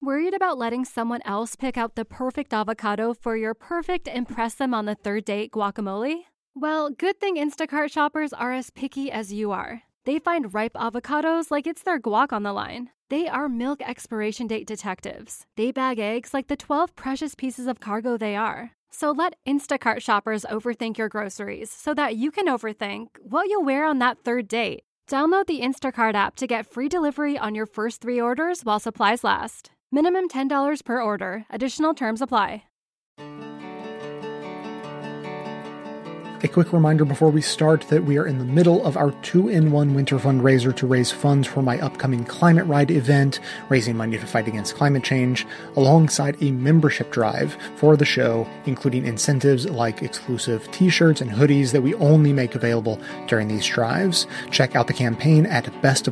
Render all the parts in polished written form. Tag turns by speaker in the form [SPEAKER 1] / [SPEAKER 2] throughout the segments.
[SPEAKER 1] Worried about letting someone else pick out the perfect avocado for your perfect impress them on the third date guacamole? Well, good thing Instacart shoppers are as picky as you are. They find ripe avocados like it's their guac on the line. They are milk expiration date detectives. They bag eggs like the 12 precious pieces of cargo they are. So let Instacart shoppers overthink your groceries so that you can overthink what you'll wear on that third date. Download the Instacart app to get free delivery on your first 3 orders while supplies last. Minimum $10 per order. Additional terms apply.
[SPEAKER 2] A quick reminder before we start that we are in the middle of our 2-in-1 winter fundraiser to raise funds for my upcoming Climate Ride event, raising money to fight against climate change, alongside a membership drive for the show, including incentives like exclusive t-shirts and hoodies that we only make available during these drives. Check out the campaign at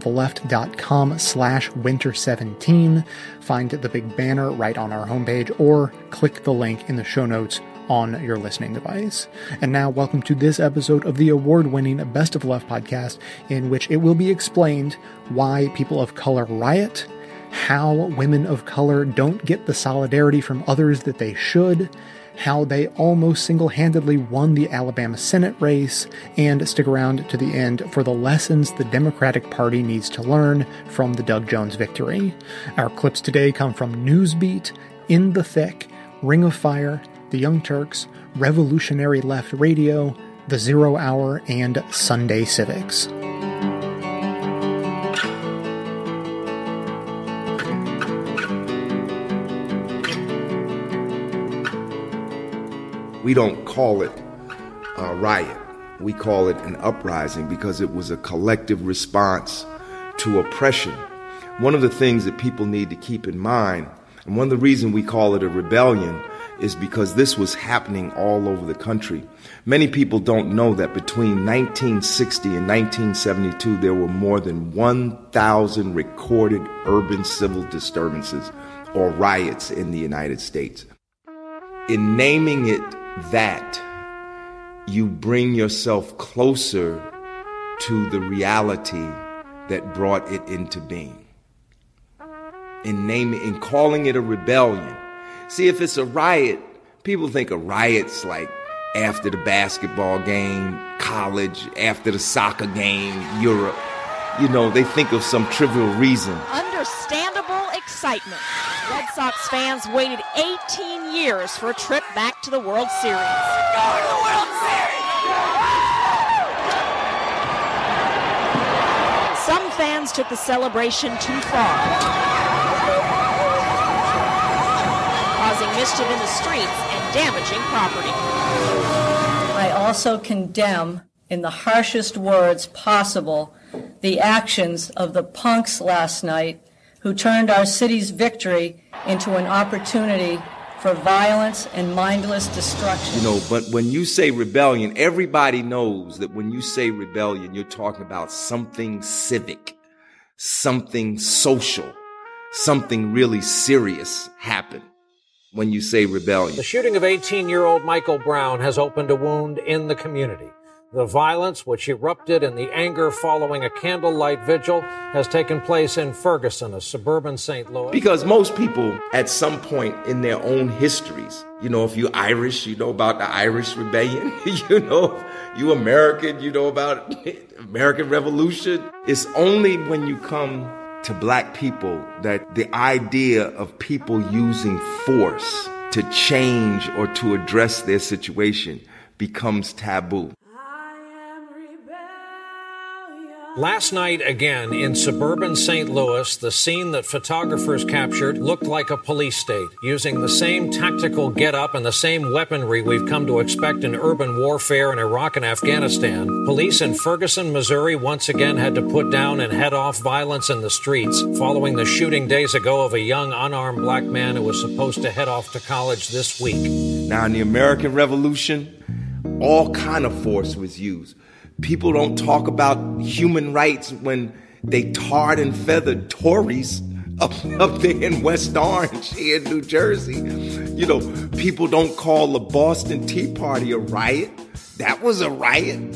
[SPEAKER 2] bestoftheleft.com/winter17. Find the big banner right on our homepage or click the link in the show notes on your listening device. And now, welcome to this episode of the award-winning Best of Left podcast, in which it will be explained why people of color riot, how women of color don't get the solidarity from others that they should, how they almost single-handedly won the Alabama Senate race, and stick around to the end for the lessons the Democratic Party needs to learn from the Doug Jones victory. Our clips today come from Newsbeat, In the Thick, Ring of Fire, The Young Turks, Revolutionary Left Radio, The 0 Hour, and Sunday Civics.
[SPEAKER 3] We don't call it a riot. We call it an uprising because it was a collective response to oppression. One of the things that people need to keep in mind, and one of the reasons we call it a rebellion, is because this was happening all over the country. Many people don't know that between 1960 and 1972, there were more than 1,000 recorded urban civil disturbances or riots in the United States. In naming it that, you bring yourself closer to the reality that brought it into being. In calling it a rebellion. See, if it's a riot, people think of riots like after the basketball game, college, after the soccer game, Europe. You know, they think of some trivial reason.
[SPEAKER 4] Understandable excitement. Red Sox fans waited 18 years for a trip back to the World Series. Go to the World Series! Some fans took the celebration too far, causing mischief in the streets and damaging property.
[SPEAKER 5] I also condemn, in the harshest words possible, the actions of the punks last night who turned our city's victory into an opportunity for violence and mindless destruction.
[SPEAKER 3] You know, but when you say rebellion, everybody knows that when you say rebellion, you're talking about something civic, something social, something really serious happened. When you say rebellion.
[SPEAKER 6] The shooting of 18-year-old Michael Brown has opened a wound in the community. The violence, which erupted in the anger following a candlelight vigil, has taken place in Ferguson, a suburban St. Louis.
[SPEAKER 3] Because most people, at some point in their own histories, you know, if you're Irish, you know about the Irish Rebellion. You know, if you American, you know about American Revolution. It's only when you come to black people that the idea of people using force to change or to address their situation becomes taboo.
[SPEAKER 6] Last night, again, in suburban St. Louis, the scene that photographers captured looked like a police state, using the same tactical get-up and the same weaponry we've come to expect in urban warfare in Iraq and Afghanistan. Police in Ferguson, Missouri, once again had to put down and head off violence in the streets, following the shooting days ago of a young, unarmed black man who was supposed to head off to college this week.
[SPEAKER 3] Now, in the American Revolution, all kind of force was used. People don't talk about human rights when they tarred and feathered Tories up there in West Orange here in New Jersey. You know, people don't call the Boston Tea Party a riot. That was a riot,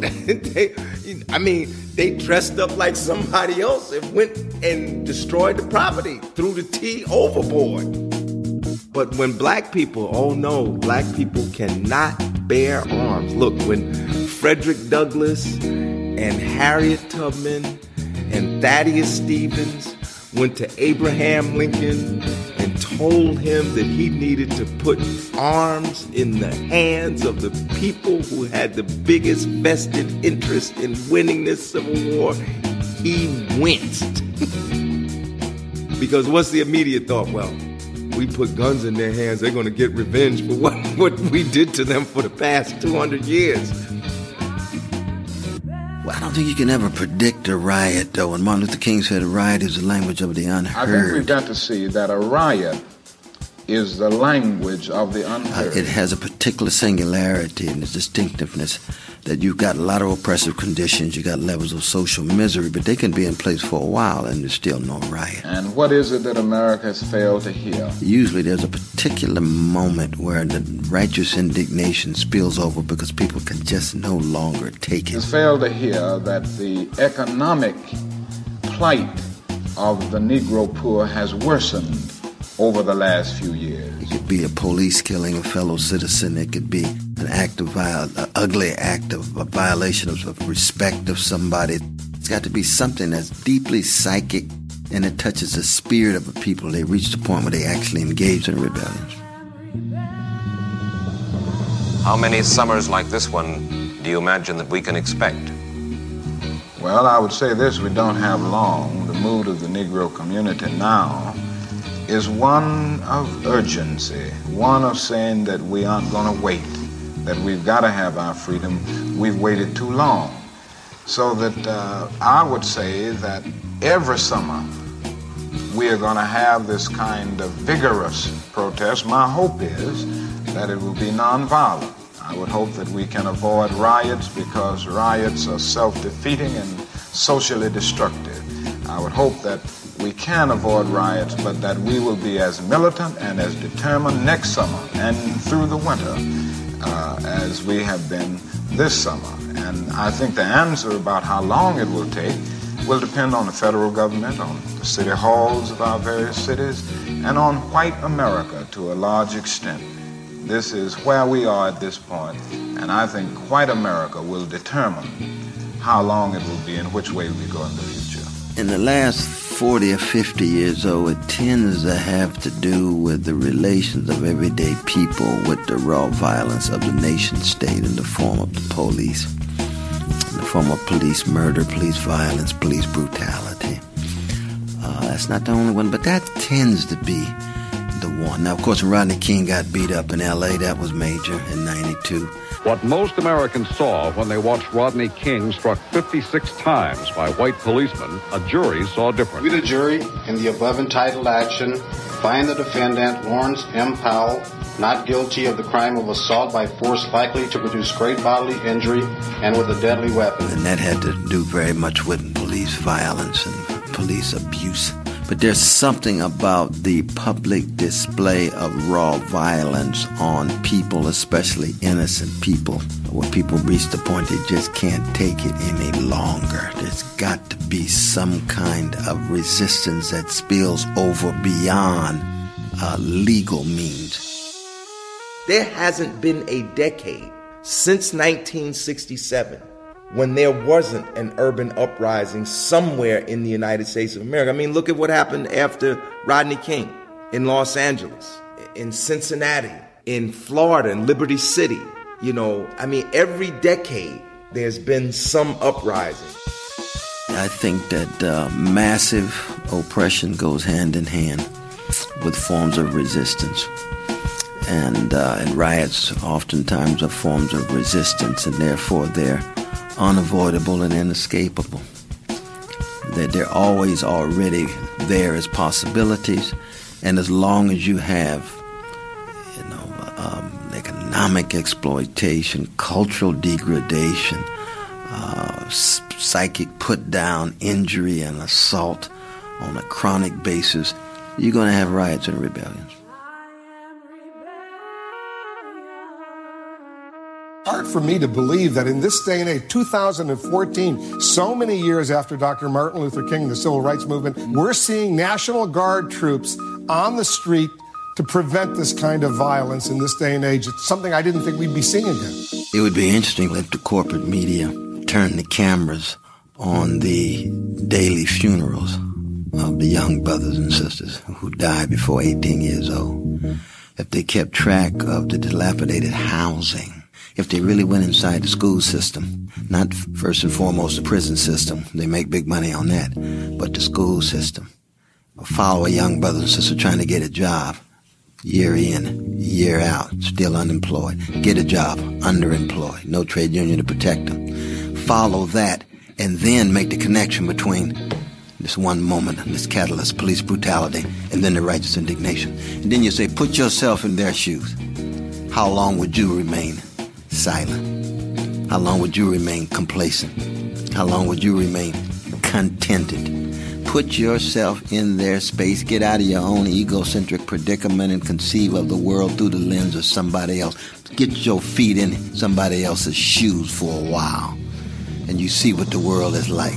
[SPEAKER 3] they dressed up like somebody else and went and destroyed the property, threw the tea overboard. But when black people, black people cannot bear arms. Look, when Frederick Douglass and Harriet Tubman and Thaddeus Stevens went to Abraham Lincoln and told him that he needed to put arms in the hands of the people who had the biggest vested interest in winning this Civil War, he winced. Because what's the immediate thought? Well, we put guns in their hands, they're going to get revenge for what we did to them for the past 200 years.
[SPEAKER 7] Well, I don't think you can ever predict a riot, though. When Martin Luther King said a riot is the language of the unheard.
[SPEAKER 8] I think we've got to see that a riot is the language of the unheard.
[SPEAKER 7] It has a particular singularity and a distinctiveness that you've got a lot of oppressive conditions, you got levels of social misery, but they can be in place for a while and there's still no riot.
[SPEAKER 8] And what is it that America has failed to hear?
[SPEAKER 7] Usually there's a particular moment where the righteous indignation spills over because people can just no longer take it.
[SPEAKER 8] It's failed to hear that the economic plight of the Negro poor has worsened over the last few years.
[SPEAKER 7] It could be a police killing a fellow citizen. It could be an ugly act of a violation of respect of somebody. It's got to be something that's deeply psychic and it touches the spirit of the people. They reach the point where they actually engage in rebellions.
[SPEAKER 9] How many summers like this one do you imagine that we can expect?
[SPEAKER 8] Well, I would say this, we don't have long. The mood of the Negro community now is one of urgency, one of saying that we aren't going to wait, that we've got to have our freedom. We've waited too long. So that I would say that every summer we are going to have this kind of vigorous protest. My hope is that it will be nonviolent. I would hope that we can avoid riots because riots are self-defeating and socially destructive. I would hope that we can avoid riots, but that we will be as militant and as determined next summer and through the winter as we have been this summer. And I think the answer about how long it will take will depend on the federal government, on the city halls of our various cities, and on white America to a large extent. This is where we are at this point, and I think white America will determine how long it will be and which way we go in the future.
[SPEAKER 7] In the last 40 or 50 years, though, it tends to have to do with the relations of everyday people with the raw violence of the nation state in the form of the police, in the form of police murder, police violence, police brutality. That's not the only one, but that tends to be the one. Now, of course, when Rodney King got beat up in L.A., that was major in 92.
[SPEAKER 10] What most Americans saw when they watched Rodney King struck 56 times by white policemen, a jury saw different.
[SPEAKER 11] We, the jury, in the above entitled action, find the defendant, Lawrence M. Powell, not guilty of the crime of assault by force likely to produce great bodily injury and with a deadly weapon.
[SPEAKER 7] And that had to do very much with police violence and police abuse. But there's something about the public display of raw violence on people, especially innocent people, where people reach the point they just can't take it any longer. There's got to be some kind of resistance that spills over beyond legal means.
[SPEAKER 3] There hasn't been a decade since 1967 when there wasn't an urban uprising somewhere in the United States of America. I mean, look at what happened after Rodney King in Los Angeles, in Cincinnati, in Florida, in Liberty City. Every decade there's been some uprising.
[SPEAKER 7] I think that massive oppression goes hand in hand with forms of resistance. And riots oftentimes are forms of resistance, and therefore they're unavoidable and inescapable. They're always already there as possibilities, and as long as you have, economic exploitation, cultural degradation, psychic put down, injury and assault on a chronic basis, you're going to have riots and rebellions.
[SPEAKER 12] Hard for me to believe that in this day and age, 2014, so many years after Dr. Martin Luther King, the Civil Rights Movement, we're seeing National Guard troops on the street to prevent this kind of violence in this day and age. It's something I didn't think we'd be seeing again.
[SPEAKER 7] It would be interesting if the corporate media turned the cameras on the daily funerals of the young brothers and sisters who died before 18 years old. If they kept track of the dilapidated housing, if they really went inside the school system, not first and foremost the prison system, they make big money on that, but the school system. Follow a young brother and sister trying to get a job, year in, year out, still unemployed. Get a job, underemployed, no trade union to protect them. Follow that, and then make the connection between this one moment, this catalyst, police brutality, and then the righteous indignation. And then you say, put yourself in their shoes. How long would you remain silent? How long would you remain complacent? How long would you remain contented? Put yourself in their space. Get out of your own egocentric predicament and conceive of the world through the lens of somebody else. Get your feet in somebody else's shoes for a while, and you see what the world is like.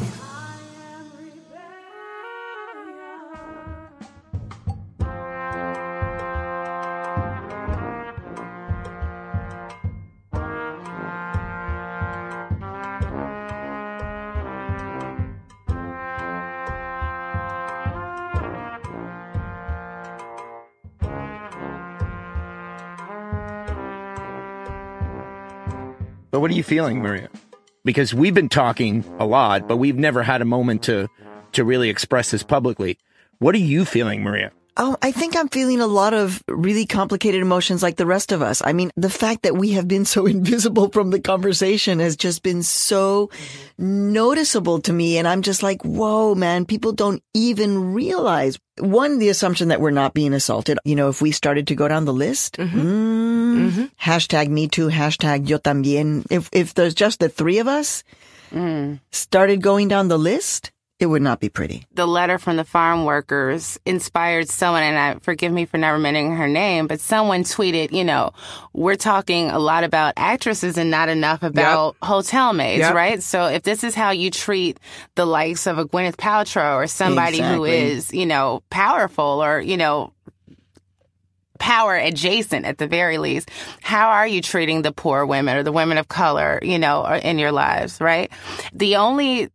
[SPEAKER 13] But what are you feeling, Maria? Because we've been talking a lot, but we've never had a moment to really express this publicly. What are you feeling, Maria?
[SPEAKER 14] Oh, I think I'm feeling a lot of really complicated emotions like the rest of us. I mean, the fact that we have been so invisible from the conversation has just been so noticeable to me. And I'm just like, whoa, man, people don't even realize. One, the assumption that we're not being assaulted. You know, if we started to go down the list, hashtag me too, hashtag yo también. If there's just the three of us started going down the list, it would not be pretty.
[SPEAKER 15] The letter from the farm workers inspired someone, and forgive me for never mentioning her name, but someone tweeted, you know, we're talking a lot about actresses and not enough about hotel maids, right? So if this is how you treat the likes of a Gwyneth Paltrow or somebody who is, you know, powerful or, you know, power adjacent at the very least, how are you treating the poor women or the women of color, you know, in your lives, right? The only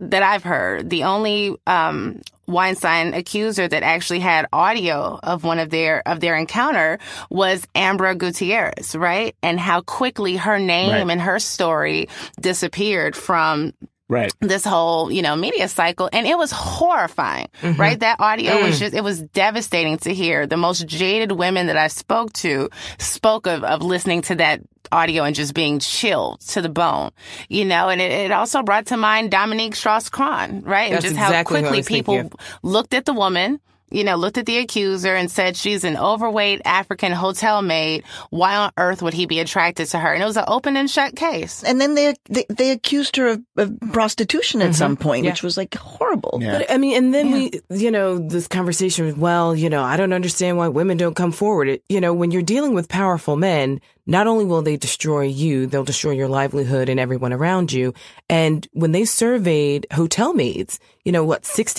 [SPEAKER 15] Weinstein accuser that actually had audio of one of their encounter was Ambra Gutierrez, right? And how quickly her name and her story disappeared from this whole, you know, media cycle. And it was horrifying, right? That audio was it was devastating to hear. The most jaded women that I spoke to spoke of listening to that audio and just being chilled to the bone, you know, and it also brought to mind Dominique Strauss-Kahn, right?
[SPEAKER 16] That's
[SPEAKER 15] and just
[SPEAKER 16] exactly
[SPEAKER 15] how quickly people looked at the woman, you know, looked at the accuser and said she's an overweight African hotel maid. Why on earth would he be attracted to her? And it was an open and shut case.
[SPEAKER 14] And then they accused her of prostitution at some point, which was like horrible.
[SPEAKER 16] Yeah. But I mean, and then we, you know, this conversation, well, you know, I don't understand why women don't come forward. You know, when you're dealing with powerful men, not only will they destroy you, they'll destroy your livelihood and everyone around you. And when they surveyed hotel maids, you know,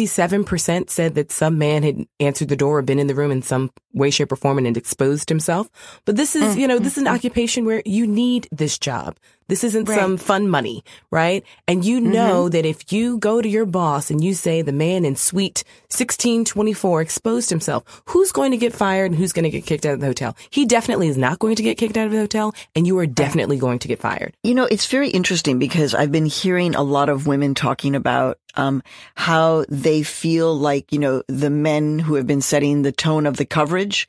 [SPEAKER 16] 67% said that some man had answered the door or been in the room in some way, shape, or form and had exposed himself. But this is, you know, this is an occupation where you need this job. This isn't some fun money, right? And you know that if you go to your boss and you say the man in suite 1624 exposed himself, who's going to get fired and who's going to get kicked out of the hotel? He definitely is not going to get kicked out of the hotel, and you are definitely going to get fired.
[SPEAKER 14] You know, it's very interesting because I've been hearing a lot of women talking about how they feel like, you know, the men who have been setting the tone of the coverage.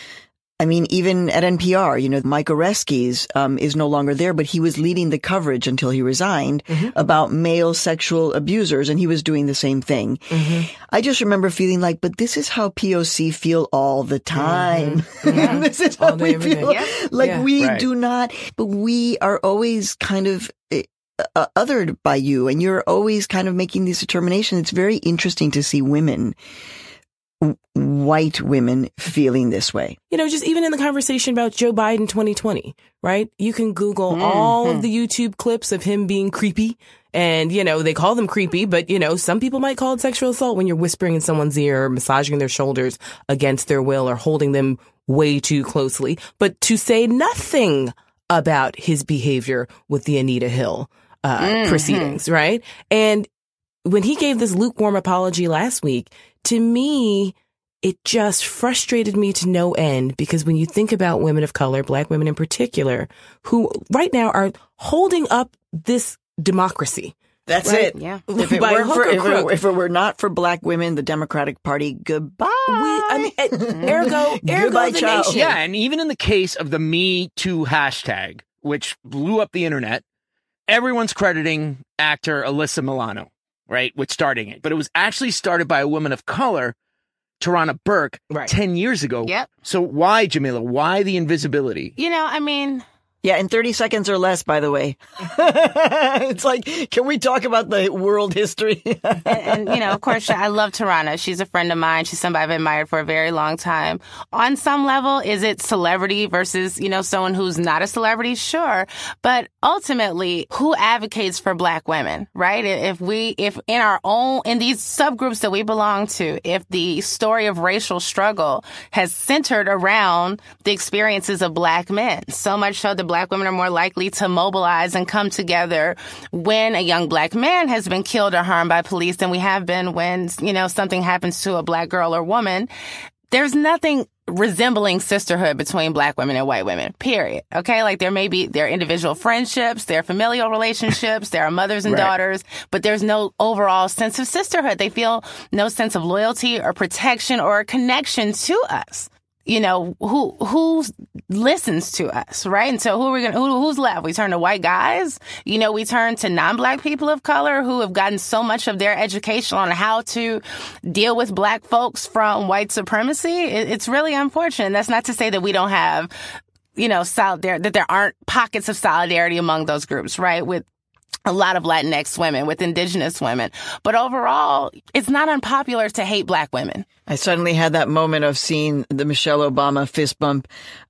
[SPEAKER 14] I mean, even at NPR, you know, Mike Oreskes is no longer there, but he was leading the coverage until he resigned about male sexual abusers, and he was doing the same thing. I just remember feeling like, but this is how POC feel all the time. This is how we feel. Like we do not, but we are always kind of othered by you, and you're always kind of making these determinations. It's very interesting to see women white women feeling this way?
[SPEAKER 16] You know, just even in the conversation about Joe Biden 2020, right? You can Google all of the YouTube clips of him being creepy. And, you know, they call them creepy, but, you know, some people might call it sexual assault when you're whispering in someone's ear or massaging their shoulders against their will or holding them way too closely. But to say nothing about his behavior with the Anita Hill proceedings, right? And when he gave this lukewarm apology last week, to me, it just frustrated me to no end, because when you think about women of color, Black women in particular, who right now are holding up this democracy.
[SPEAKER 14] That's
[SPEAKER 16] right?
[SPEAKER 14] it.
[SPEAKER 15] Yeah.
[SPEAKER 14] If it were not for Black women, the Democratic Party, goodbye.
[SPEAKER 16] Ergo
[SPEAKER 14] Goodbye,
[SPEAKER 16] the
[SPEAKER 14] child.
[SPEAKER 16] nation.
[SPEAKER 13] Yeah, and even in the case of the Me Too hashtag, which blew up the internet, everyone's crediting actor Alyssa Milano, right, with starting it. But it was actually started by a woman of color, Tarana Burke, 10 years ago.
[SPEAKER 15] Yep.
[SPEAKER 13] So why, Jamila? Why the invisibility?
[SPEAKER 15] You know, I mean...
[SPEAKER 14] Yeah, in 30 seconds or less, by the way. It's like, can we talk about the world history?
[SPEAKER 15] and, you know, of course, I love Tarana. She's a friend of mine. She's somebody I've admired for a very long time. On some level, is it celebrity versus, you know, someone who's not a celebrity? Sure. But ultimately, who advocates for Black women, right? If in these subgroups that we belong to, if the story of racial struggle has centered around the experiences of Black men, so much so that Black women are more likely to mobilize and come together when a young Black man has been killed or harmed by police than we have been when, you know, something happens to a Black girl or woman. There's nothing resembling sisterhood between Black women and white women, period. Okay? Like there are individual friendships, there are familial relationships, there are mothers and daughters, but there's no overall sense of sisterhood. They feel no sense of loyalty or protection or a connection to us. You know, who listens to us, right? And so who's left? We turn to white guys. You know, we turn to non-Black people of color who have gotten so much of their education on how to deal with Black folks from white supremacy. It's really unfortunate. And that's not to say that we don't have, you know, that there aren't pockets of solidarity among those groups, right? With a lot of Latinx women, with indigenous women. But overall, it's not unpopular to hate Black women.
[SPEAKER 14] I suddenly had that moment of seeing the Michelle Obama fist bump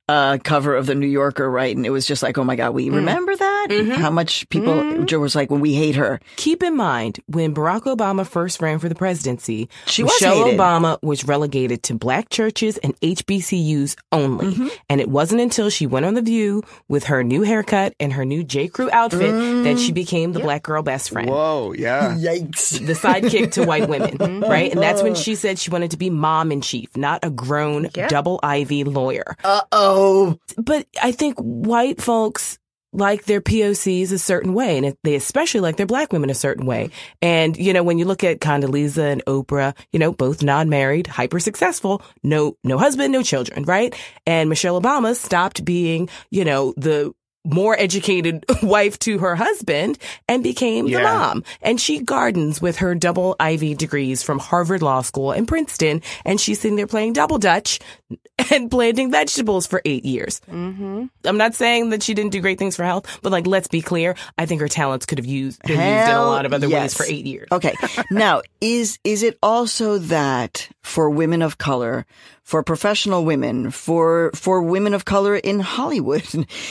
[SPEAKER 14] cover of the New Yorker, right? And it was just like, oh my God, we remember that? Mm-hmm. How much people was like, when we hate her.
[SPEAKER 16] Keep in mind, when Barack Obama first ran for the presidency,
[SPEAKER 14] Michelle
[SPEAKER 16] Obama was relegated to Black churches and HBCUs only. Mm-hmm. And it wasn't until she went on The View with her new haircut and her new J. Crew outfit that she became the Black girl best friend.
[SPEAKER 13] Whoa, yeah.
[SPEAKER 14] Yikes.
[SPEAKER 16] The sidekick to white women, right? And that's when she said she wanted to be mom in chief, not a grown double Ivy lawyer.
[SPEAKER 14] Uh-oh.
[SPEAKER 16] But I think white folks like their POCs a certain way, and they especially like their Black women a certain way. And, you know, when you look at Condoleezza and Oprah, you know, both non-married, hyper successful, no husband, no children, right? And Michelle Obama stopped being, you know, the more educated wife to her husband and became the mom. And she gardens with her double Ivy degrees from Harvard Law School and Princeton. And she's sitting there playing double Dutch and planting vegetables for 8 years. Mm-hmm. I'm not saying that she didn't do great things for health, but like, let's be clear. I think her talents could have been used in a lot of other ways for 8 years.
[SPEAKER 14] Okay. Now, is it also that for women of color, for professional women, for women of color in Hollywood,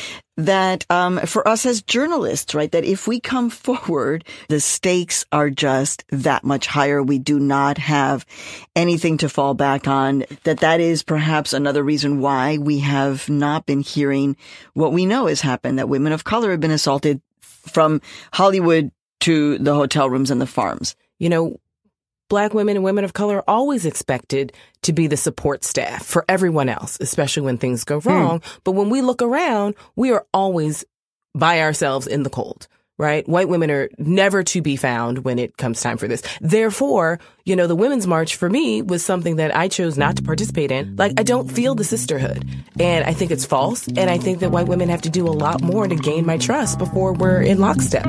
[SPEAKER 14] that for us as journalists, right, that if we come forward, the stakes are just that much higher. We do not have anything to fall back on. That is perhaps another reason why we have not been hearing what we know has happened, that women of color have been assaulted from Hollywood to the hotel rooms and the farms.
[SPEAKER 16] You know, Black women and women of color are always expected to be the support staff for everyone else, especially when things go wrong. But when we look around, we are always by ourselves in the cold, right? White women are never to be found when it comes time for this. Therefore, you know, the Women's March for me was something that I chose not to participate in. Like, I don't feel the sisterhood. And I think it's false. And I think that white women have to do a lot more to gain my trust before we're in lockstep.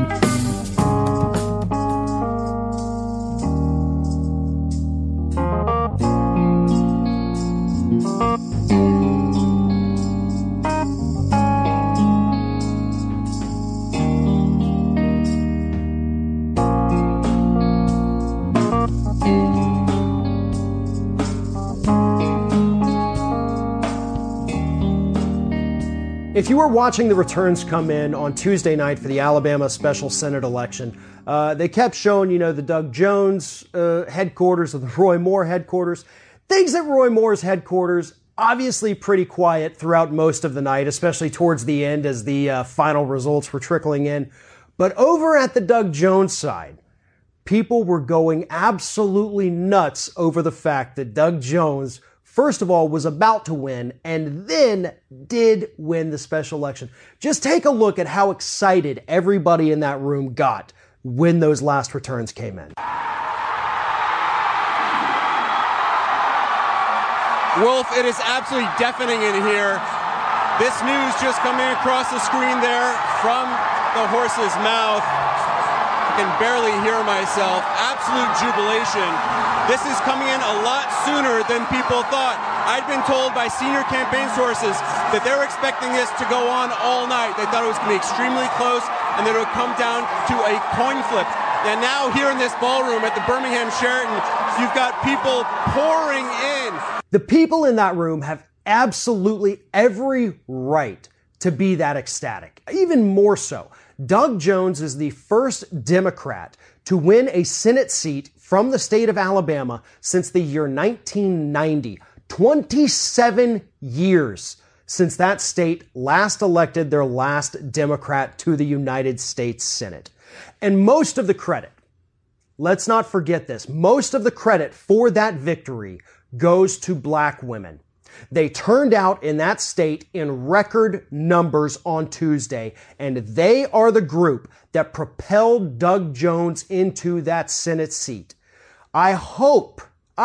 [SPEAKER 17] If you were watching the returns come in on Tuesday night for the Alabama special Senate election, they kept showing, the Doug Jones headquarters or the Roy Moore headquarters. Things at Roy Moore's headquarters, obviously pretty quiet throughout most of the night, especially towards the end as the final results were trickling in. But over at the Doug Jones side, people were going absolutely nuts over the fact that Doug Jones, first of all, was about to win and then did win the special election. Just take a look at how excited everybody in that room got when those last returns came in.
[SPEAKER 18] Wolf, it is absolutely deafening in here. This news just coming across the screen there from the horse's mouth. I can barely hear myself. Absolute jubilation. This is coming in a lot sooner than people thought. I'd been told by senior campaign sources that they were expecting this to go on all night. They thought it was going to be extremely close and that it would come down to a coin flip. And now here in this ballroom at the Birmingham Sheraton, you've got people pouring in.
[SPEAKER 17] The people in that room have absolutely every right to be that ecstatic. Even more so, Doug Jones is the first Democrat to win a Senate seat from the state of Alabama since the year 1990. 27 years since that state last elected their last Democrat to the United States Senate. And most of the credit, let's not forget this, most of the credit for that victory goes to black women. They turned out in that state in record numbers on Tuesday, and they are the group that propelled Doug Jones into that Senate seat. I hope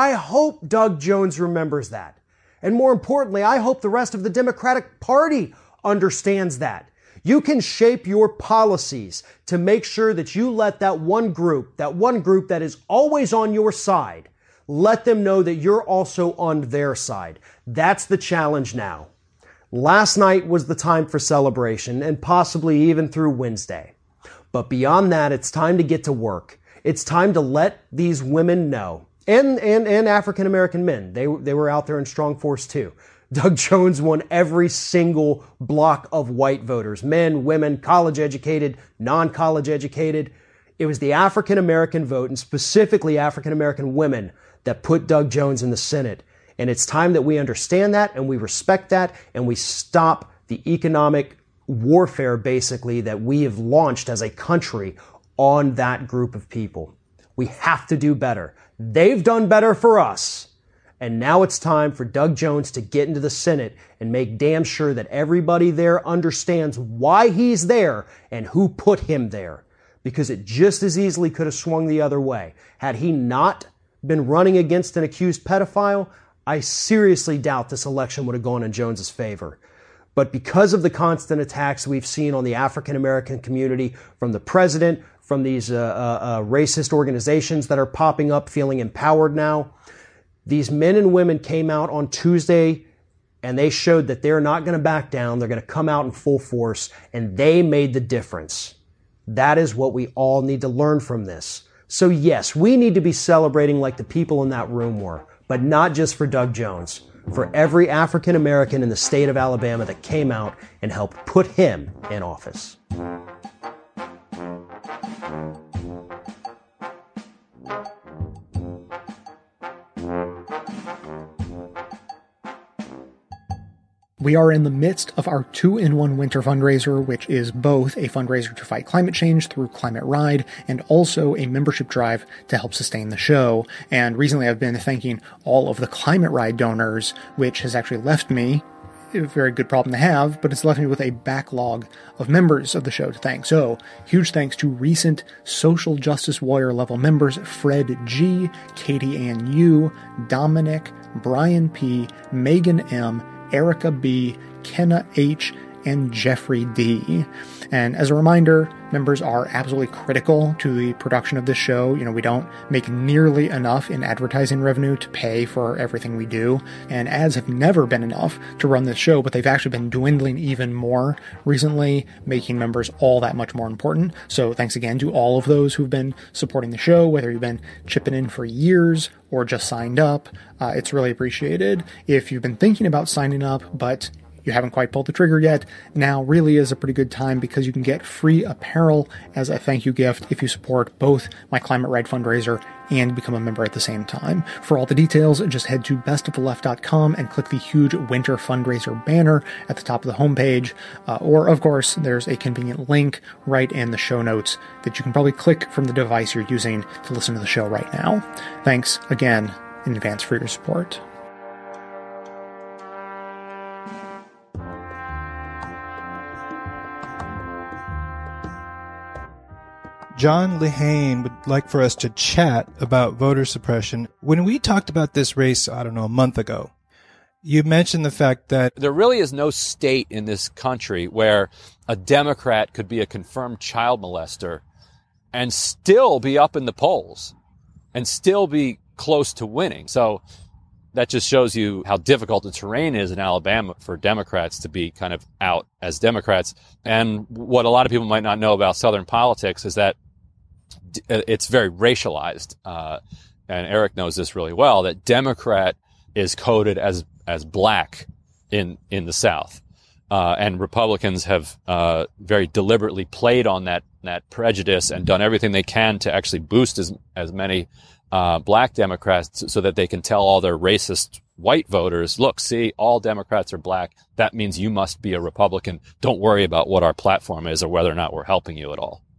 [SPEAKER 17] Doug Jones remembers that. And more importantly, I hope the rest of the Democratic Party understands that. You can shape your policies to make sure that you let that one group that is always on your side, let them know that you're also on their side. That's the challenge now. Last night was the time for celebration, and possibly even through Wednesday. But beyond that, it's time to get to work. It's time to let these women know, and African-American men. They were out there in strong force too. Doug Jones won every single block of white voters, men, women, college-educated, non-college educated. It was the African-American vote, and specifically African-American women, that put Doug Jones in the Senate. And it's time that we understand that and we respect that and we stop the economic warfare, basically, that we have launched as a country on that group of people. We have to do better. They've done better for us. And now it's time for Doug Jones to get into the Senate and make damn sure that everybody there understands why he's there and who put him there. Because it just as easily could have swung the other way. Had he not been running against an accused pedophile, I seriously doubt this election would have gone in Jones's favor. But because of the constant attacks we've seen on the African-American community from the president, from these racist organizations that are popping up feeling empowered now, these men and women came out on Tuesday and they showed that they're not going to back down. They're going to come out in full force, and they made the difference. That is what we all need to learn from this. So yes, we need to be celebrating like the people in that room were, but not just for Doug Jones, for every African American in the state of Alabama that came out and helped put him in office.
[SPEAKER 2] We are in the midst of our 2-in-1 winter fundraiser, which is both a fundraiser to fight climate change through Climate Ride and also a membership drive to help sustain the show. And recently I've been thanking all of the Climate Ride donors, which has actually left me, a very good problem to have, but it's left me with a backlog of members of the show to thank. So, huge thanks to recent social justice warrior level members Fred G, Katie Ann U, Dominic, Brian P, Megan M, Erica B, Kenna H, and Jeffrey D. And as a reminder, members are absolutely critical to the production of this show. You know, we don't make nearly enough in advertising revenue to pay for everything we do. And ads have never been enough to run this show, but they've actually been dwindling even more recently, making members all that much more important. So thanks again to all of those who've been supporting the show, whether you've been chipping in for years or just signed up. It's really appreciated. If you've been thinking about signing up, but you haven't quite pulled the trigger yet, now really is a pretty good time because you can get free apparel as a thank you gift if you support both my Climate Right fundraiser and become a member at the same time. For all the details, just head to bestoftheleft.com and click the huge winter fundraiser banner at the top of the homepage. Or, of course, there's a convenient link right in the show notes that you can probably click from the device you're using to listen to the show right now. Thanks again in advance for your support.
[SPEAKER 19] John Lehane would like for us to chat about voter suppression. When we talked about this race, a month ago, you mentioned the fact that
[SPEAKER 20] there really is no state in this country where a Democrat could be a confirmed child molester and still be up in the polls and still be close to winning. So that just shows you how difficult the terrain is in Alabama for Democrats to be kind of out as Democrats. And what a lot of people might not know about Southern politics is that it's very racialized. And Eric knows this really well, that Democrat is coded as black in the South. And Republicans have very deliberately played on that prejudice and done everything they can to actually boost as many black Democrats so that they can tell all their racist white voters, look, see, all Democrats are black. That means you must be a Republican. Don't worry about what our platform is or whether or not we're helping you at all.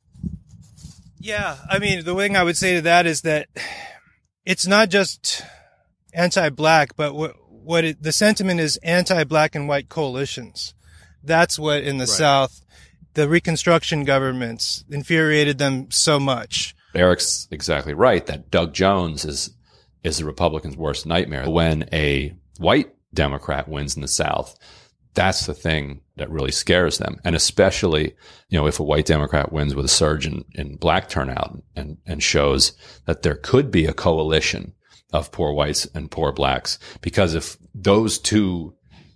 [SPEAKER 19] Yeah, the thing I would say to that is that it's not just anti-black, but the sentiment is anti-black and white coalitions. That's what in the South, the Reconstruction governments infuriated them so much.
[SPEAKER 20] Eric's exactly right that Doug Jones is the Republicans' worst nightmare. When a white Democrat wins in the South, that's the thing that really scares them. And especially, if a white Democrat wins with a surge in black turnout and shows that there could be a coalition of poor whites and poor blacks. Because if those two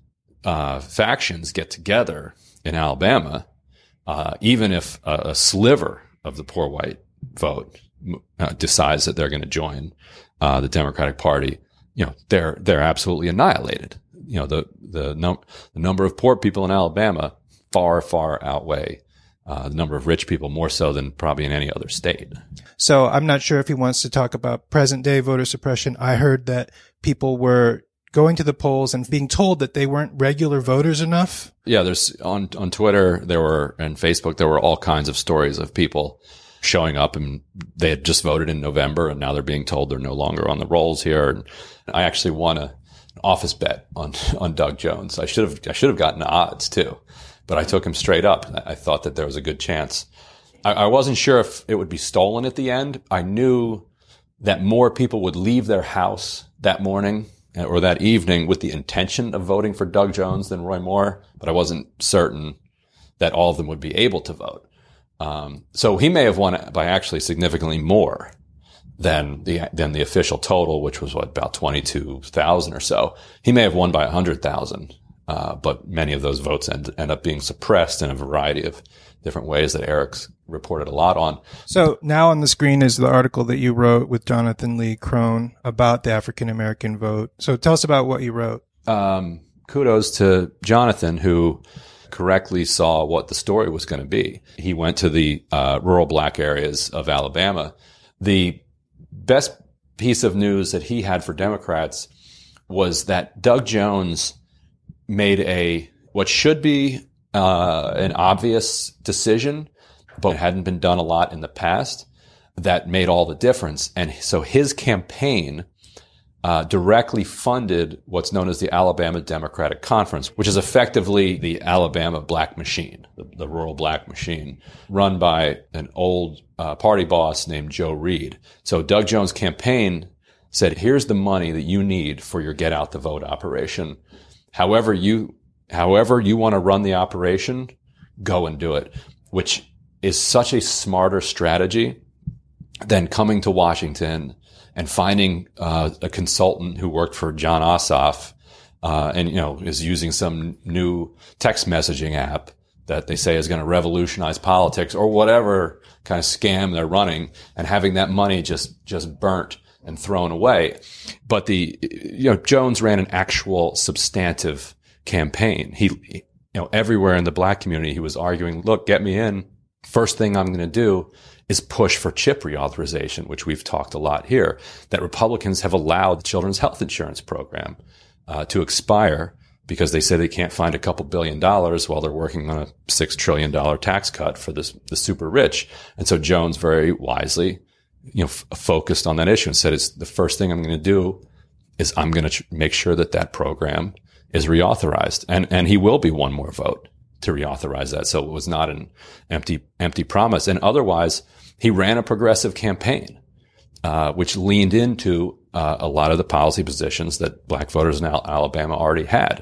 [SPEAKER 20] factions get together in Alabama, even if a sliver of the poor white vote decides that they're going to join the Democratic Party, they're absolutely annihilated. The number of poor people in Alabama far outweigh the number of rich people, more so than probably in any other state.
[SPEAKER 19] So I'm not sure if he wants to talk about present day voter suppression. I heard that people were going to the polls and being told that they weren't regular voters enough.
[SPEAKER 20] Yeah, there's on Twitter and Facebook, there were all kinds of stories of people showing up and they had just voted in November and now they're being told they're no longer on the rolls here. And I actually won an office bet on Doug Jones. I should have gotten the odds too, but I took him straight up. I thought that there was a good chance. I wasn't sure if it would be stolen at the end. I knew that more people would leave their house that morning or that evening with the intention of voting for Doug Jones than Roy Moore, but I wasn't certain that all of them would be able to vote. So he may have won by actually significantly more than the official total, which was about 22,000 or so. He may have won by 100,000, but many of those votes end up being suppressed in a variety of different ways that Eric's reported a lot on.
[SPEAKER 19] So now on the screen is the article that you wrote with Jonathan Lee Crone about the African American vote. So tell us about what you wrote.
[SPEAKER 20] Kudos to Jonathan, who correctly saw what the story was going to be. He went to the rural black areas of Alabama. The best piece of news that he had for Democrats was that Doug Jones made what should be an obvious decision, but hadn't been done a lot in the past, that made all the difference. And so his campaign directly funded what's known as the Alabama Democratic Conference, which is effectively the Alabama black machine, the rural black machine, run by an old party boss named Joe Reed. So Doug Jones' campaign said, here's the money that you need for your get out the vote operation. However you want to run the operation, go and do it, which is such a smarter strategy than coming to Washington and finding a consultant who worked for John Ossoff and is using some new text messaging app that they say is going to revolutionize politics or whatever kind of scam they're running, and having that money just burnt and thrown away. But Jones ran an actual substantive campaign. He everywhere in the black community, he was arguing, look, get me in. First thing I'm going to do is push for CHIP reauthorization, which we've talked a lot here, that Republicans have allowed the Children's Health Insurance Program to expire because they say they can't find a couple $2 billion while they're working on a $6 trillion tax cut for the super rich. And so Jones very wisely, focused on that issue and said, it's the first thing I'm going to do is I'm going to make sure that program is reauthorized. And he will be one more vote to reauthorize that. So it was not an empty promise. And otherwise, he ran a progressive campaign, which leaned into a lot of the policy positions that black voters in Alabama already had.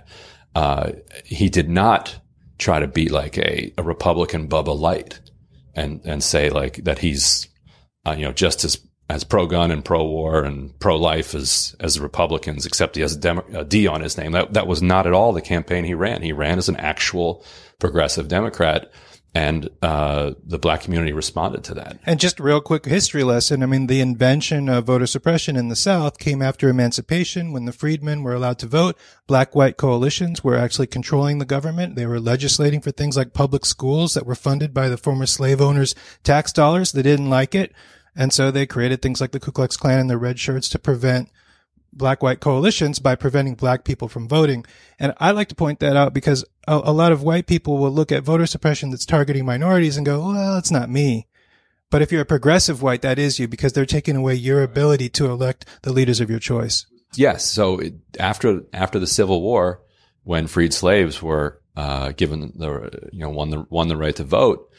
[SPEAKER 20] He did not try to be like a Republican Bubba Light and say like that he's, just as pro-gun and pro-war and pro-life as the Republicans, except he has a D on his name. That was not at all the campaign he ran. He ran as an actual progressive Democrat. And the black community responded to that.
[SPEAKER 19] And just a real quick history lesson. I mean, the invention of voter suppression in the South came after emancipation when the freedmen were allowed to vote. Black-white coalitions were actually controlling the government. They were legislating for things like public schools that were funded by the former slave owners' tax dollars. They didn't like it. And so they created things like the Ku Klux Klan and the Red Shirts to prevent black-white coalitions by preventing black people from voting. And I like to point that out because a lot of white people will look at voter suppression that's targeting minorities and go, well, it's not me. But if you're a progressive white, that is you, because they're taking away your ability to elect the leaders of your choice.
[SPEAKER 20] Yes. So after the Civil War, when freed slaves were given won the right to vote,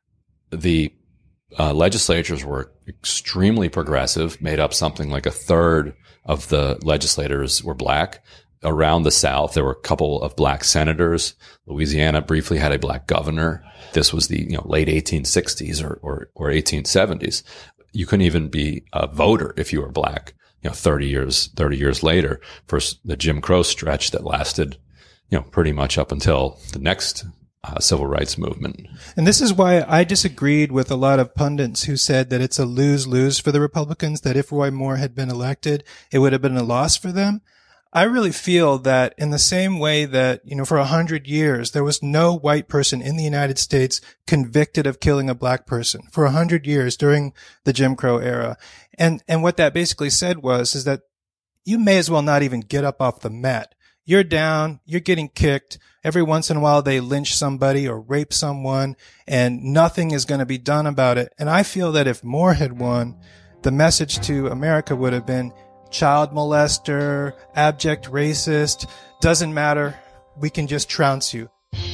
[SPEAKER 20] the legislatures were extremely progressive, made up something like a third of the legislators were black. Around the South, there were a couple of black senators. Louisiana briefly had a black governor. This was the late 1860s or 1870s. You couldn't even be a voter if you were black. 30 years later, for the Jim Crow stretch that lasted, pretty much up until the next civil rights movement.
[SPEAKER 19] And this is why I disagreed with a lot of pundits who said that it's a lose-lose for the Republicans, that if Roy Moore had been elected, it would have been a loss for them. I really feel that in the same way that, for 100 years, there was no white person in the United States convicted of killing a black person for 100 years during the Jim Crow era. And what that basically said is that you may as well not even get up off the mat. You're down, you're getting kicked. Every once in a while they lynch somebody or rape someone and nothing is going to be done about it. And I feel that if Moore had won, the message to America would have been child molester, abject racist, doesn't matter. We can just trounce you.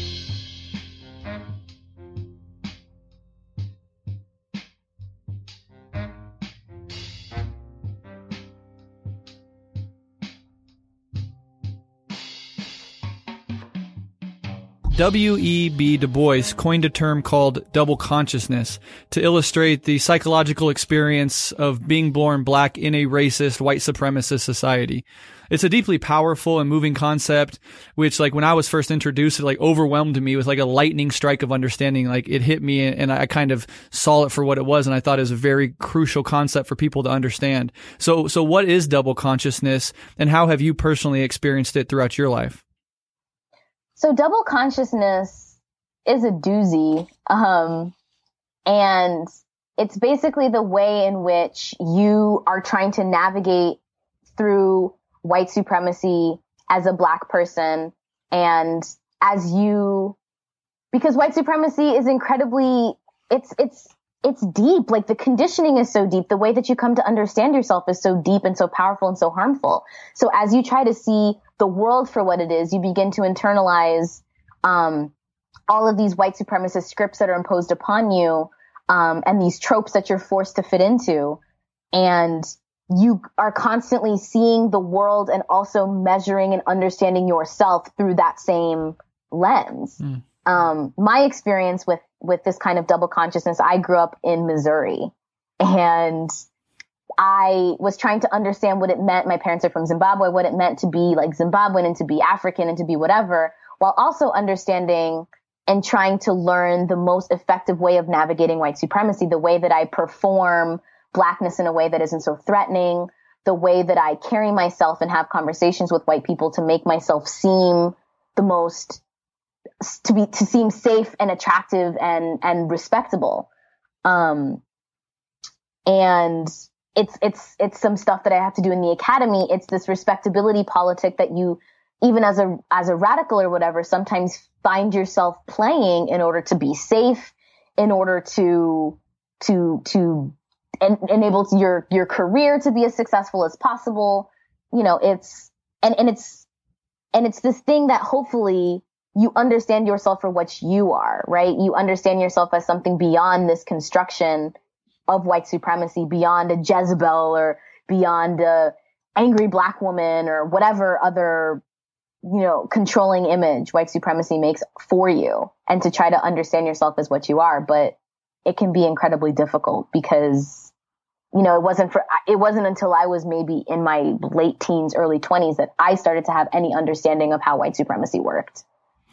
[SPEAKER 21] W.E.B. Du Bois coined a term called double consciousness to illustrate the psychological experience of being born black in a racist, white supremacist society. It's a deeply powerful and moving concept, which, when I was first introduced, it, overwhelmed me with, a lightning strike of understanding. It hit me, and I kind of saw it for what it was, and I thought it was a very crucial concept for people to understand. So what is double consciousness, and how have you personally experienced it throughout your life?
[SPEAKER 22] So double consciousness is a doozy. And it's basically the way in which you are trying to navigate through white supremacy as a black person. And because white supremacy is incredibly, it's deep. The conditioning is so deep. The way that you come to understand yourself is so deep and so powerful and so harmful. So as you try to see the world for what it is, you begin to internalize all of these white supremacist scripts that are imposed upon you, and these tropes that you're forced to fit into. And you are constantly seeing the world and also measuring and understanding yourself through that same lens. My experience with this kind of double consciousness, I grew up in Missouri, and I was trying to understand what it meant. My parents are from Zimbabwe, what it meant to be Zimbabwean and to be African and to be whatever, while also understanding and trying to learn the most effective way of navigating white supremacy, the way that I perform blackness in a way that isn't so threatening, the way that I carry myself and have conversations with white people to make myself seem the most, to seem safe and attractive and respectable. And it's some stuff that I have to do in the academy. It's this respectability politic that you, even as a radical or whatever, sometimes find yourself playing in order to be safe, in order to enable your career to be as successful as possible. You know, it's this thing that hopefully you understand yourself for what you are, right? You understand yourself as something beyond this construction of white supremacy, beyond a Jezebel or beyond a angry black woman or whatever other, you know, controlling image white supremacy makes for you, and to try to understand yourself as what you are. But it can be incredibly difficult because, you know, it wasn't until I was maybe in my late teens, early 20s that I started to have any understanding of how white supremacy worked.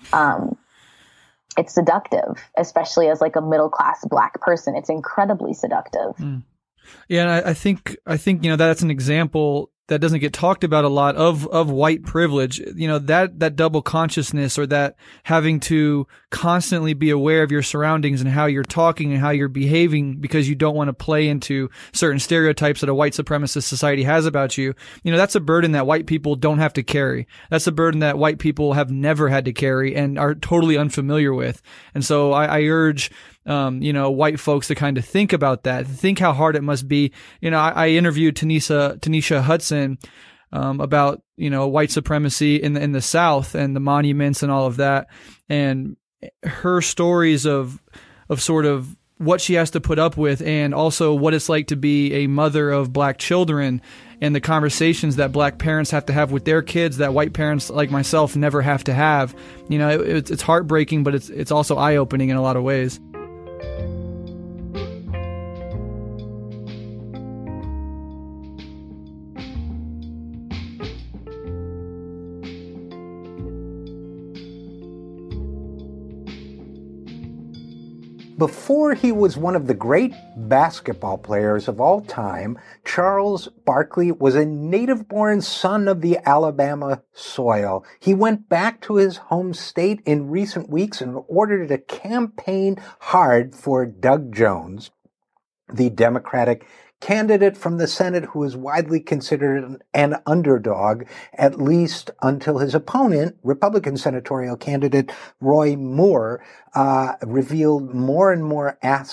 [SPEAKER 22] It's seductive, especially as like a middle-class black person. It's incredibly seductive.
[SPEAKER 21] Yeah. And I think, you know, that's an example that doesn't get talked about a lot of white privilege. You know, that double consciousness, or that having to constantly be aware of your surroundings and how you're talking and how you're behaving because you don't want to play into certain stereotypes that a white supremacist society has about you. You know, that's a burden that white people don't have to carry. That's a burden that white people have never had to carry and are totally unfamiliar with. And so I urge, you know, white folks to kind of think about that, think how hard it must be. You know, I interviewed Tanisha Hudson, about, you know, white supremacy in the South and the monuments and all of that. And her stories of sort of what she has to put up with, and also what it's like to be a mother of black children, and the conversations that black parents have to have with their kids that white parents like myself never have to have. You know, it's heartbreaking, but it's also eye-opening in a lot of ways.
[SPEAKER 1] Before he was one of the great basketball players of all time, Charles Barkley was a native-born son of the Alabama soil. He went back to his home state in recent weeks in order to campaign hard for Doug Jones, the Democratic candidate from the Senate who is widely considered an underdog, at least until his opponent, Republican senatorial candidate Roy Moore, revealed more and more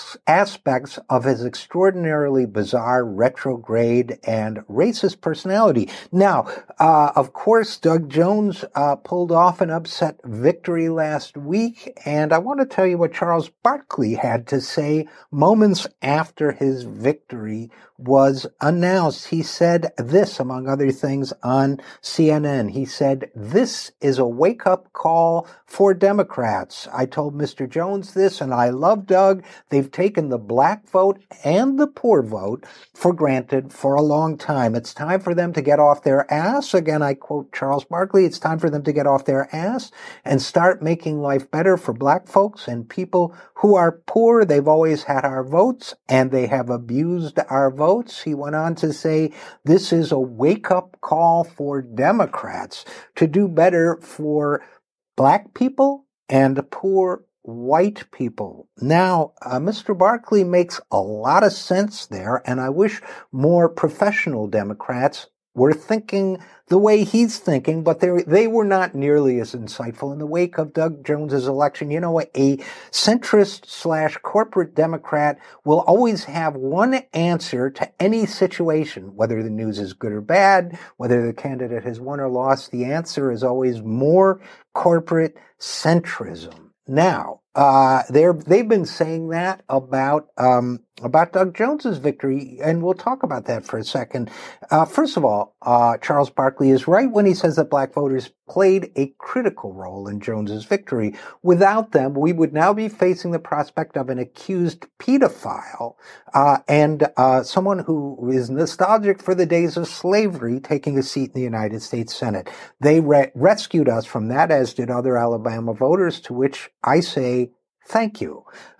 [SPEAKER 1] aspects of his extraordinarily bizarre, retrograde, and racist personality. Now, of course, Doug Jones pulled off an upset victory last week, and I want to tell you what Charles Barkley had to say moments after his victory was announced. He said this, among other things, on CNN. He said, "This is a wake-up call for Democrats. I told Mr. Jones this, and I love Doug. They've taken the black vote and the poor vote for granted for a long time. It's time for them to get off their ass." Again, I quote Charles Barkley, "It's time for them to get off their ass and start making life better for black folks and people who are poor. They've always had our votes, and they have abused our votes." He went on to say, "This is a wake-up call for Democrats to do better for black people and poor white people." Now, Mr. Barkley makes a lot of sense there, and I wish more professional Democrats were thinking the way he's thinking, but they were not nearly as insightful. In the wake of Doug Jones's election, you know, a centrist/corporate Democrat will always have one answer to any situation, whether the news is good or bad, whether the candidate has won or lost. The answer is always more corporate centrism. Now, they've been saying that about Doug Jones's victory, and we'll talk about that for a second. First of all, Charles Barkley is right when he says that black voters played a critical role in Jones's victory. Without them, we would now be facing the prospect of an accused pedophile and someone who is nostalgic for the days of slavery taking a seat in the United States Senate. They rescued us from that, as did other Alabama voters, to which I say thank you.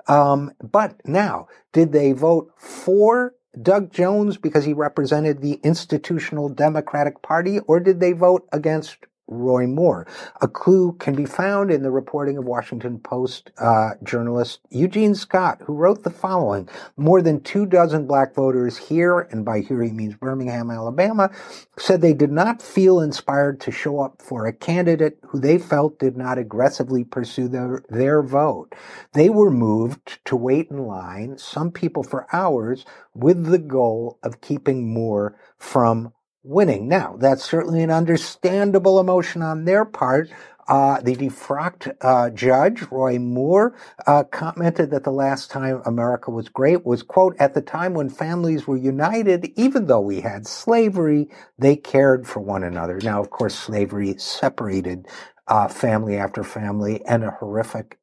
[SPEAKER 1] But now, did they vote for Doug Jones because he represented the institutional Democratic Party, or did they vote against Roy Moore. A clue can be found in the reporting of Washington Post journalist Eugene Scott, who wrote the following. More than 24 black voters here, and by here he means Birmingham, Alabama, said they did not feel inspired to show up for a candidate who they felt did not aggressively pursue their vote. They were moved to wait in line, some people for hours, with the goal of keeping Moore from winning. Now, that's certainly an understandable emotion on their part. The defrocked judge, Roy Moore, commented that the last time America was great was, quote, at the time when families were united, even though we had slavery, they cared for one another. Now, of course, slavery separated family after family and a horrific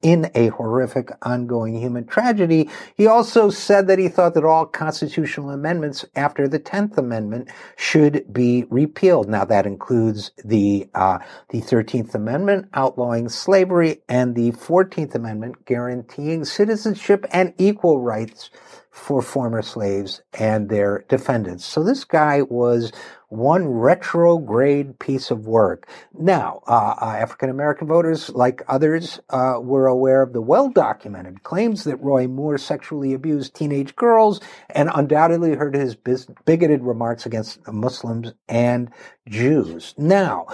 [SPEAKER 1] ongoing human tragedy. He also said that he thought that all constitutional amendments after the 10th Amendment should be repealed. Now that includes the 13th Amendment outlawing slavery and the 14th Amendment guaranteeing citizenship and equal rights for former slaves and their defendants. So this guy was one retrograde piece of work. Now, African-American voters, like others, were aware of the well-documented claims that Roy Moore sexually abused teenage girls and undoubtedly heard his bigoted remarks against Muslims and Jews. Now,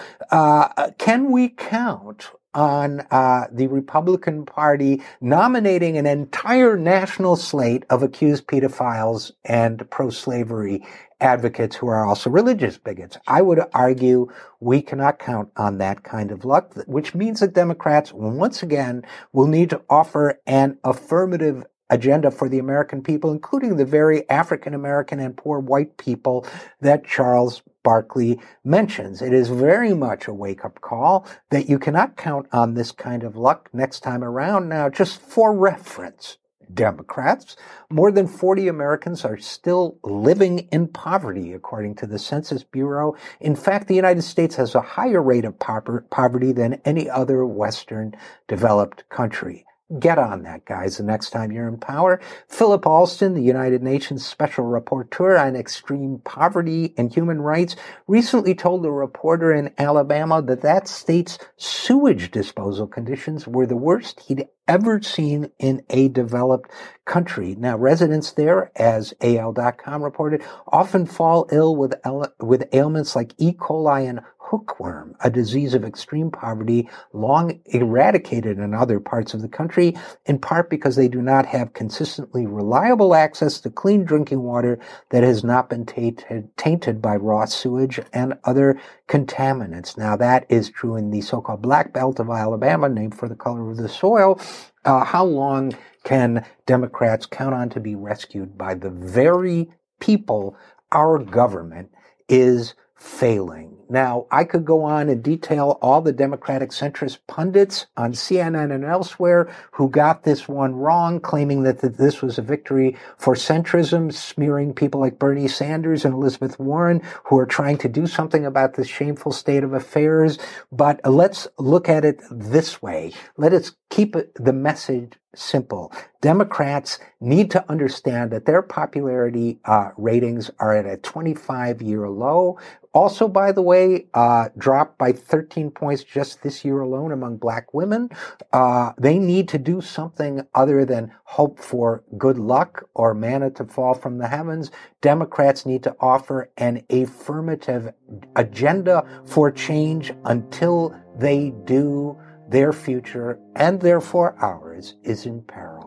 [SPEAKER 1] can we count on the Republican Party nominating an entire national slate of accused pedophiles and pro-slavery advocates who are also religious bigots? I would argue we cannot count on that kind of luck, which means that Democrats, once again, will need to offer an affirmative agenda for the American people, including the very African-American and poor white people that Charles Barkley mentions. It is very much a wake-up call that you cannot count on this kind of luck next time around. Now, just for reference, Democrats, more than 40 Americans are still living in poverty, according to the Census Bureau. In fact, the United States has a higher rate of poverty than any other Western developed country. Get on that, guys, the next time you're in power. Philip Alston, the United Nations Special Rapporteur on Extreme Poverty and Human Rights, recently told a reporter in Alabama that that state's sewage disposal conditions were the worst he'd ever seen in a developed country. Now, residents there, as AL.com reported, often fall ill with ailments like E. coli and hookworm, a disease of extreme poverty long eradicated in other parts of the country, in part because they do not have consistently reliable access to clean drinking water that has not been tainted by raw sewage and other contaminants. Now, that is true in the so-called Black Belt of Alabama, named for the color of the soil. How long can Democrats count on to be rescued by the very people our government is failing? Now, I could go on and detail all the Democratic centrist pundits on CNN and elsewhere who got this one wrong, claiming that this was a victory for centrism, smearing people like Bernie Sanders and Elizabeth Warren, who are trying to do something about this shameful state of affairs. But let's look at it this way. Let us keep the message simple. Democrats need to understand that their popularity ratings are at a 25-year low. Also, by the way, dropped by 13 points just this year alone among black women. They need to do something other than hope for good luck or manna to fall from the heavens. Democrats need to offer an affirmative agenda for change. Until they do, their future, and therefore ours, is in peril.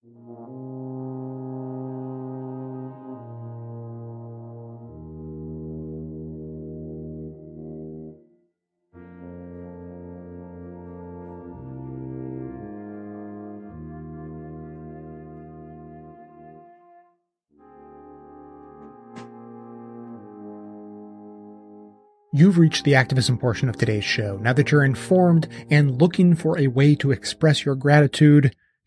[SPEAKER 2] You've reached the activism portion of today's show. Now that you're informed and looking for a way to express your gratitude,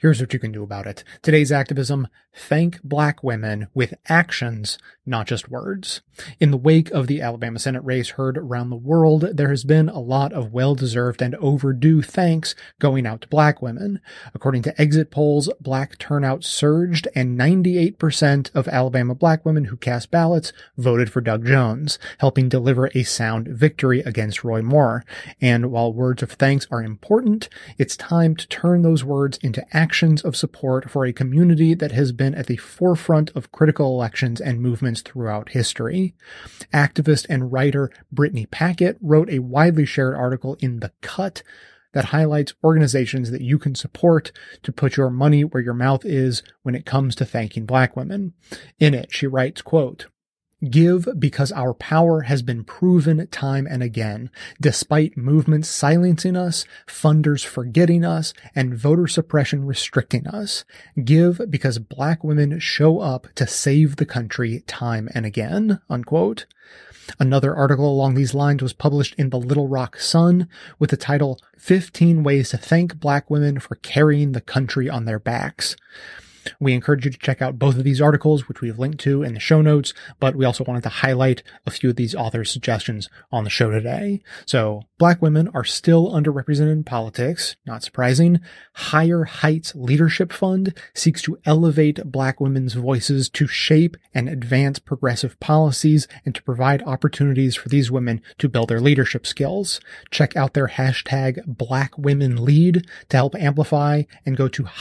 [SPEAKER 2] Here's what you can do about it. Today's activism: thank Black women with actions, not just words. In the wake of the Alabama Senate race heard around the world, there has been a lot of well-deserved and overdue thanks going out to Black women. According to exit polls, Black turnout surged, and 98% of Alabama Black women who cast ballots voted for Doug Jones, helping deliver a sound victory against Roy Moore. And while words of thanks are important, it's time to turn those words into actions of support for a community that has been at the forefront of critical elections and movements throughout history. Activist and writer Brittany Packett wrote a widely shared article in The Cut that highlights organizations that you can support to put your money where your mouth is when it comes to thanking Black women. In it, she writes, quote, "Give because our power has been proven time and again, despite movements silencing us, funders forgetting us, and voter suppression restricting us. Give because Black women show up to save the country time and again," unquote. Another article along these lines was published in the Little Rock Sun with the title 15 Ways to Thank Black Women for Carrying the Country on Their Backs. We encourage you to check out both of these articles, which we've linked to in the show notes, but we also wanted to highlight a few of these authors' suggestions on the show today. So, Black women are still underrepresented in politics, not surprising. Higher Heights Leadership Fund seeks to elevate Black women's voices to shape and advance progressive policies and to provide opportunities for these women to build their leadership skills. Check out their hashtag BlackWomenLead to help amplify, and go to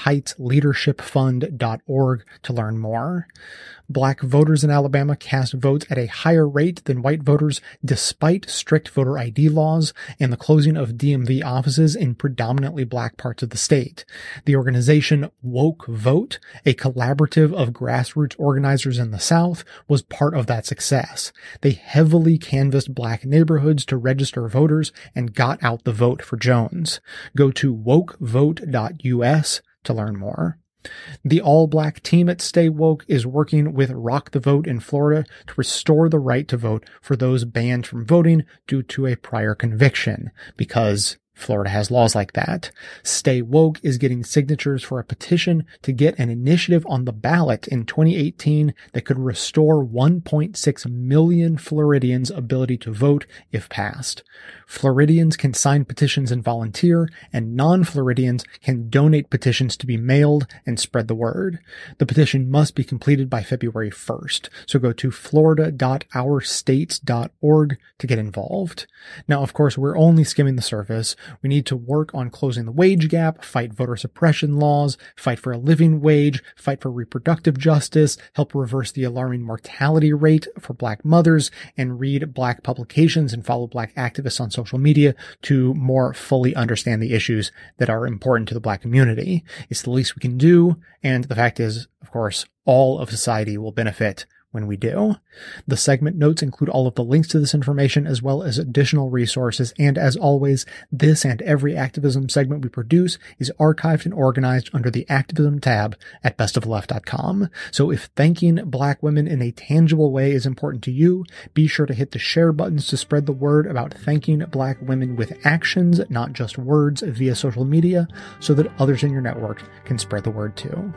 [SPEAKER 2] higherheightsleadershipfund.org to learn more. Black voters in Alabama cast votes at a higher rate than white voters despite strict voter ID laws and the closing of DMV offices in predominantly Black parts of the state. The organization Woke Vote, a collaborative of grassroots organizers in the South, was part of that success. They heavily canvassed Black neighborhoods to register voters and got out the vote for Jones. Go to wokevote.us to learn more. The all-Black team at Stay Woke is working with Rock the Vote in Florida to restore the right to vote for those banned from voting due to a prior conviction, because Florida has laws like that. Stay Woke is getting signatures for a petition to get an initiative on the ballot in 2018 that could restore 1.6 million Floridians' ability to vote if passed. Floridians can sign petitions and volunteer, and non-Floridians can donate petitions to be mailed and spread the word. The petition must be completed by February 1st, so go to florida.ourstates.org to get involved. Now, of course, we're only skimming the surface. We need to work on closing the wage gap, fight voter suppression laws, fight for a living wage, fight for reproductive justice, help reverse the alarming mortality rate for Black mothers, and read Black publications and follow Black activists on social media to more fully understand the issues that are important to the Black community. It's the least we can do, and the fact is, of course, all of society will benefit when we do. The segment notes include all of the links to this information as well as additional resources, and as always, this and every activism segment we produce is archived and organized under the activism tab at bestoftheleft.com. So if thanking Black women in a tangible way is important to you, be sure to hit the share buttons to spread the word about thanking Black women with actions, not just words, via social media, so that others in your network can spread the word too.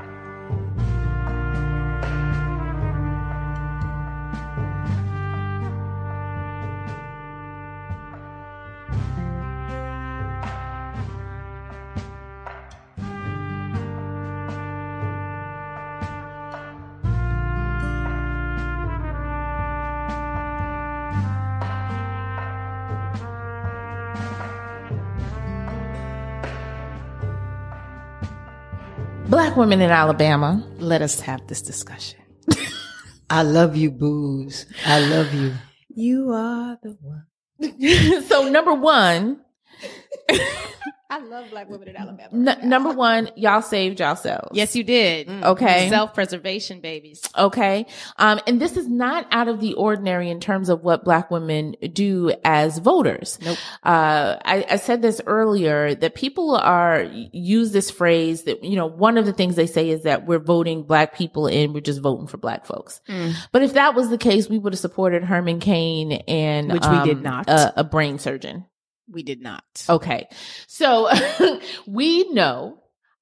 [SPEAKER 4] Black women in Alabama, let us have this discussion.
[SPEAKER 5] I love you, Booze. I love you.
[SPEAKER 4] You are the one. So number one,
[SPEAKER 23] I love Black women in Alabama.
[SPEAKER 4] Number one, y'all saved yourselves.
[SPEAKER 23] Yes, you did.
[SPEAKER 4] Okay.
[SPEAKER 23] Self-preservation, babies.
[SPEAKER 4] Okay. And this is not out of the ordinary in terms of what Black women do as voters.
[SPEAKER 23] Nope.
[SPEAKER 4] I said this earlier, that people use this phrase that, one of the things they say is that we're voting Black people in, we're just voting for Black folks. But if that was the case, we would have supported Herman Cain and,
[SPEAKER 23] which we did not,
[SPEAKER 4] a brain surgeon.
[SPEAKER 23] We did not.
[SPEAKER 4] Okay. So we know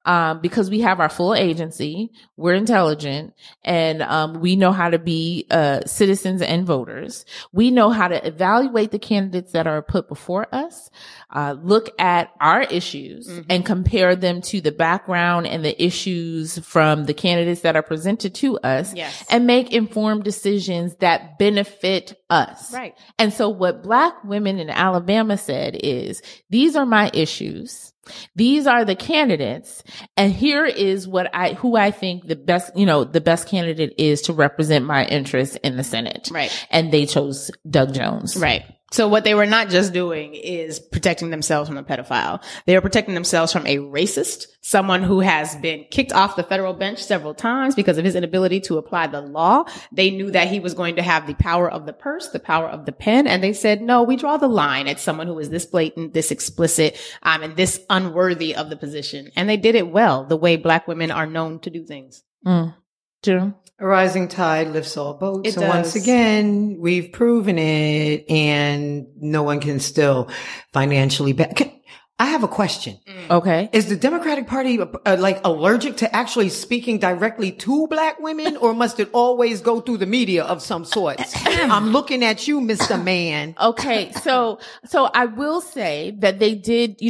[SPEAKER 4] because we have our full agency, we're intelligent, and we know how to be citizens and voters. We know how to evaluate the candidates that are put before us, look at our issues and compare them to the background and the issues from the candidates that are presented to us, and make informed decisions that benefit us.
[SPEAKER 23] Right.
[SPEAKER 4] And so what Black women in Alabama said is, these are my issues. These are the candidates, and here is who I think the best candidate is to represent my interests in the Senate.
[SPEAKER 23] Right.
[SPEAKER 4] And they chose Doug Jones.
[SPEAKER 23] Right. So what they were not just doing is protecting themselves from a pedophile. They were protecting themselves from a racist, someone who has been kicked off the federal bench several times because of his inability to apply the law. They knew that he was going to have the power of the purse, the power of the pen. And they said, no, we draw the line at someone who is this blatant, this explicit, and this unworthy of the position. And they did it well, the way Black women are known to do things.
[SPEAKER 4] June?
[SPEAKER 5] A rising tide lifts all boats.
[SPEAKER 23] It
[SPEAKER 5] and once
[SPEAKER 23] does.
[SPEAKER 5] again, we've proven it, and no one can still financially back. I have a question.
[SPEAKER 4] Okay.
[SPEAKER 5] Is the Democratic Party like allergic to actually speaking directly to Black women, or must it always go through the media of some sort? I'm looking at you, Mr. Man.
[SPEAKER 4] Okay. So I will say that they did,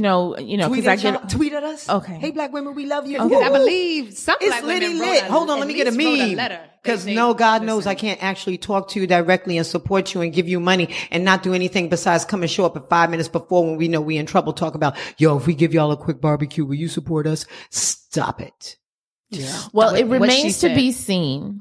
[SPEAKER 5] tweet at us.
[SPEAKER 4] Okay.
[SPEAKER 5] Hey, Black women, we love you.
[SPEAKER 23] Because I believe some
[SPEAKER 5] It's
[SPEAKER 23] Black women
[SPEAKER 5] litty
[SPEAKER 23] wrote
[SPEAKER 5] lit.
[SPEAKER 23] a-
[SPEAKER 5] Hold on,
[SPEAKER 23] at
[SPEAKER 5] let me get a
[SPEAKER 23] least wrote
[SPEAKER 5] meme.
[SPEAKER 23] letter.
[SPEAKER 5] Because
[SPEAKER 23] They-
[SPEAKER 5] God knows I can't actually talk to you directly and support you and give you money and not do anything besides come and show up at 5 minutes before when we know we in trouble. Talk about, yo, if we give y'all a quick barbecue, will you support us? Stop it. Yeah.
[SPEAKER 4] Well,
[SPEAKER 23] What-
[SPEAKER 4] it
[SPEAKER 23] what she
[SPEAKER 4] remains to
[SPEAKER 23] said.
[SPEAKER 4] be seen.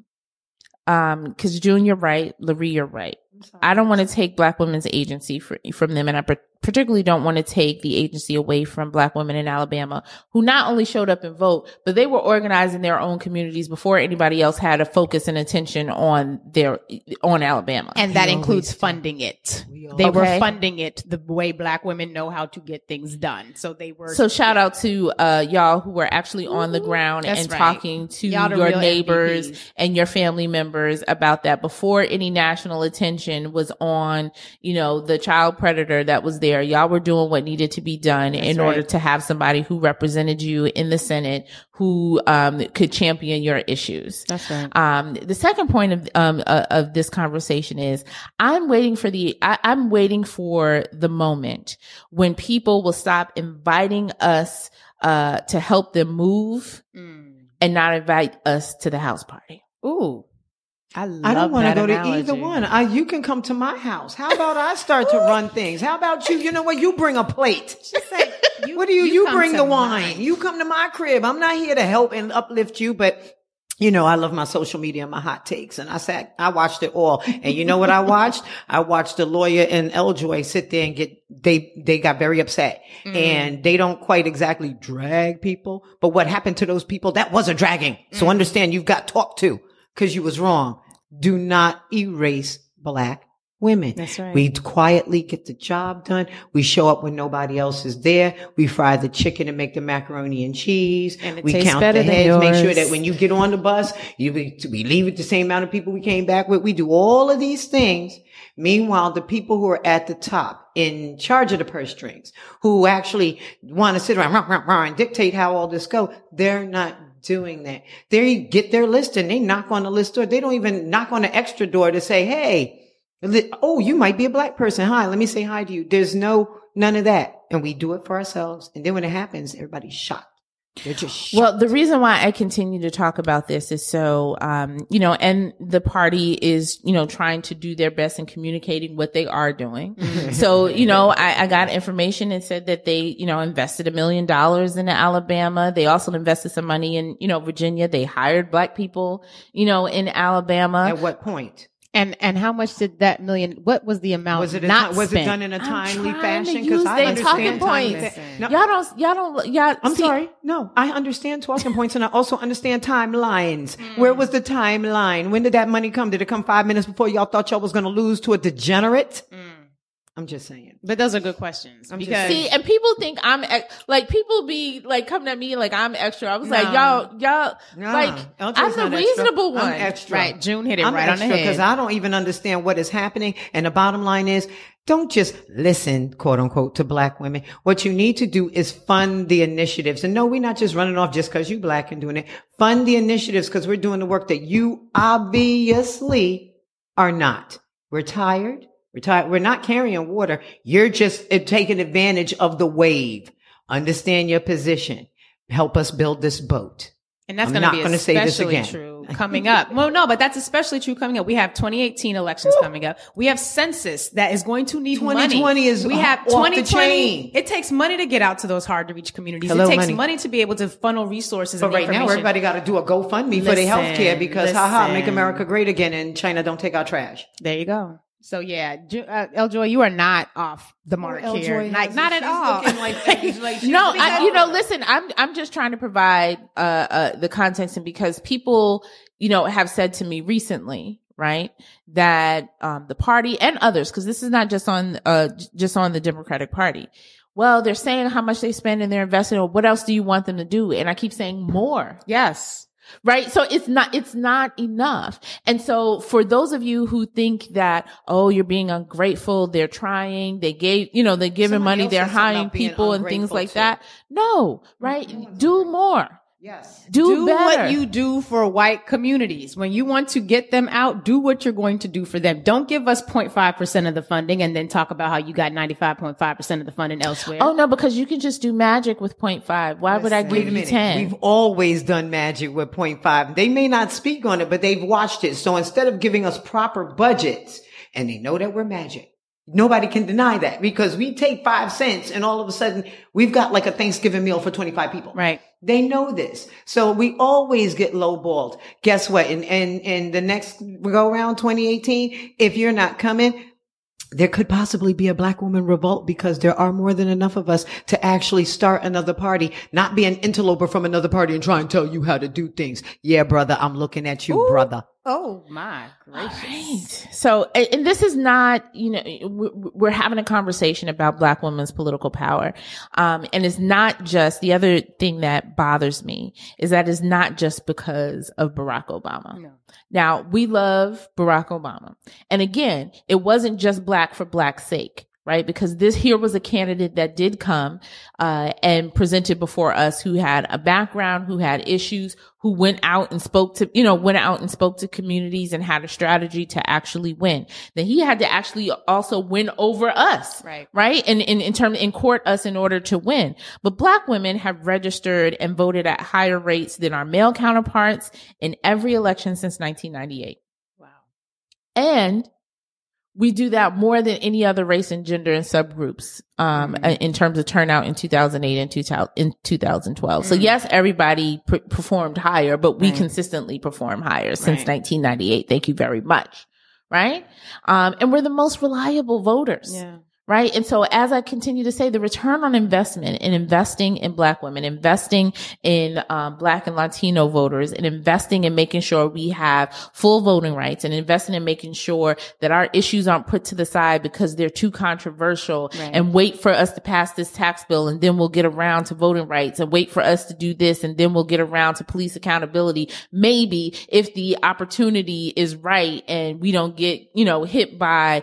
[SPEAKER 4] Because June, you're right. Larry, you're right. I don't want to take Black women's agency from them, and I particularly don't want to take the agency away from Black women in Alabama who not only showed up and vote, but they were organizing their own communities before anybody else had a focus and attention on Alabama.
[SPEAKER 23] And that includes funding it. They were
[SPEAKER 4] Okay.
[SPEAKER 23] funding it the way Black women know how to get things done. So they were.
[SPEAKER 4] So shout out to y'all who were actually on the ground
[SPEAKER 23] That's
[SPEAKER 4] and
[SPEAKER 23] right.
[SPEAKER 4] talking to
[SPEAKER 23] Y'all the
[SPEAKER 4] your
[SPEAKER 23] real
[SPEAKER 4] neighbors
[SPEAKER 23] MVPs.
[SPEAKER 4] and your family members about that before any national attention was on, the child predator that was there. Y'all were doing what needed to be done in order to have somebody who represented you in the Senate who could champion your issues.
[SPEAKER 23] That's right.
[SPEAKER 4] The second point of this conversation is I'm waiting for the moment when people will stop inviting us to help them move and not invite us to the house party.
[SPEAKER 23] Ooh. I
[SPEAKER 5] don't want to go
[SPEAKER 23] analogy.
[SPEAKER 5] to either one. You can come to my house. How about I start to run things? How about you? You know what? You bring a plate. What do you
[SPEAKER 23] come
[SPEAKER 5] bring
[SPEAKER 23] to
[SPEAKER 5] the wine? You come to my crib. I'm not here to help and uplift you, but I love my social media and my hot takes. And I watched it all. And you know what I watched? I watched the lawyer and Eljoy sit there and they got very upset. And they don't quite exactly drag people. But what happened to those people? That wasn't dragging. So understand you've got talked to because you was wrong. Do not erase Black women.
[SPEAKER 23] That's right.
[SPEAKER 5] We quietly get the job done. We show up when nobody else is there. We fry the chicken and make the macaroni and cheese.
[SPEAKER 23] And it
[SPEAKER 5] We
[SPEAKER 23] tastes
[SPEAKER 5] count
[SPEAKER 23] better
[SPEAKER 5] the
[SPEAKER 23] than
[SPEAKER 5] heads. Make sure
[SPEAKER 23] yours.
[SPEAKER 5] that when you get on the bus, we leave with the same amount of people we came back with. We do all of these things. Meanwhile, the people who are at the top in charge of the purse strings, who actually want to sit around and dictate how all this go, they're not doing that. They get their list and they knock on the list door. They don't even knock on the extra door to say, hey, oh, you might be a Black person. Hi, let me say hi to you. There's none of that. And we do it for ourselves. And then when it happens, everybody's shocked. They're just shocked.
[SPEAKER 4] Well, the reason why I continue to talk about this is so, and the party is, trying to do their best in communicating what they are doing. So, I got information and said that they, invested $1 million in Alabama. They also invested some money in, Virginia. They hired Black people, in Alabama.
[SPEAKER 5] At what point?
[SPEAKER 23] And how much did that million? What was the amount?
[SPEAKER 5] Was it
[SPEAKER 23] spent?
[SPEAKER 5] done in a timely
[SPEAKER 4] I'm
[SPEAKER 5] fashion?
[SPEAKER 4] trying to use
[SPEAKER 5] I
[SPEAKER 4] their talking
[SPEAKER 5] understand
[SPEAKER 4] points.
[SPEAKER 5] timely.
[SPEAKER 4] Y'all.
[SPEAKER 5] I'm sorry. No, I understand talking points, and I also understand timelines. Where was the timeline? When did that money come? Did it come 5 minutes before y'all thought y'all was going to lose to a degenerate? I'm just saying.
[SPEAKER 23] But those are good questions. Because
[SPEAKER 4] See, and people think people be coming at me like I'm extra. I was like, y'all, I'm the reasonable one.
[SPEAKER 5] I'm extra.
[SPEAKER 23] Right. June hit it
[SPEAKER 5] I'm
[SPEAKER 23] right on the
[SPEAKER 5] extra
[SPEAKER 23] head.
[SPEAKER 5] because I don't even understand what is happening. And the bottom line is, Don't just listen, quote unquote, to black women. What you need to do is fund the initiatives. And no, we're not just running off just because you black and doing it. Fund the initiatives because we're doing the work that you obviously are not. We're tired. We're not carrying water. You're just taking advantage of the wave. Understand your position. Help us build this boat.
[SPEAKER 23] And that's going to be especially true coming up. Well, no, but that's especially true coming up. We have 2018 elections coming up. We have census that is going to need
[SPEAKER 5] 2020
[SPEAKER 23] money.
[SPEAKER 5] is
[SPEAKER 23] we have
[SPEAKER 5] off
[SPEAKER 23] 2020.
[SPEAKER 5] the chain.
[SPEAKER 23] It takes money to get out to those hard to reach communities.
[SPEAKER 5] Hello,
[SPEAKER 23] it takes money to be able to funnel resources.
[SPEAKER 5] But right now, everybody got to do a GoFundMe for their health care because, make America great again and China don't take our trash.
[SPEAKER 23] There you go. So yeah, L-Joy, you are not off the mark here. Not at all.
[SPEAKER 4] Listen, I'm just trying to provide the context, and because people, have said to me recently, right, that the party and others, because this is not just on the Democratic Party. Well, they're saying how much they spend and they're investing. Or what else do you want them to do? And I keep saying more.
[SPEAKER 23] Yes.
[SPEAKER 4] Right. So it's not enough. And so for those of you who think that, oh, you're being ungrateful, they're trying, they're giving money, they're hiring people and things like that. No, right. Do more.
[SPEAKER 5] Yes.
[SPEAKER 23] Do
[SPEAKER 4] better.
[SPEAKER 23] What you do for white communities. When you want to get them out, do what you're going to do for them. Don't give us 0.5% of the funding and then talk about how you got 95.5% of the funding elsewhere.
[SPEAKER 4] Oh, no, because you can just do magic with 0.5. Why would I give you 10?
[SPEAKER 5] We've always done magic with 0.5. They may not speak on it, but they've watched it. So instead of giving us proper budgets, and they know that we're magic, nobody can deny that because we take 5 cents and all of a sudden we've got like a Thanksgiving meal for 25 people.
[SPEAKER 23] Right.
[SPEAKER 5] They know this. So we always get lowballed. Guess what? In the next go around 2018, if you're not coming, there could possibly be a black woman revolt because there are more than enough of us to actually start another party, not be an interloper from another party and try and tell you how to do things. Yeah, brother, I'm looking at you, brother.
[SPEAKER 23] Oh my gracious.
[SPEAKER 4] Right. So, and this is not, we're having a conversation about black women's political power. And it's not just, the other thing that bothers me is that it's not just because of Barack Obama.
[SPEAKER 23] No.
[SPEAKER 4] Now, we love Barack Obama. And again, it wasn't just black for black's sake. Right? Because this here was a candidate that did come, and presented before us who had a background, who had issues, who went out and spoke to communities and had a strategy to actually win. Then he had to actually also win over us.
[SPEAKER 23] Right.
[SPEAKER 4] Right? And in court us in order to win. But black women have registered and voted at higher rates than our male counterparts in every election since 1998.
[SPEAKER 23] Wow.
[SPEAKER 4] And we do that more than any other race and gender and subgroups, in terms of turnout in 2008 and in 2012. So yes, everybody performed higher, but we consistently perform higher since 1998. Thank you very much. Right? And we're the most reliable voters.
[SPEAKER 23] Yeah.
[SPEAKER 4] Right. And so as I continue to say, the return on investment in investing in black women, investing in black and Latino voters, and investing in making sure we have full voting rights, and investing in making sure that our issues aren't put to the side because they're too controversial, and wait for us to pass this tax bill and then we'll get around to voting rights, and wait for us to do this and then we'll get around to police accountability. Maybe if the opportunity is right and we don't get, hit by,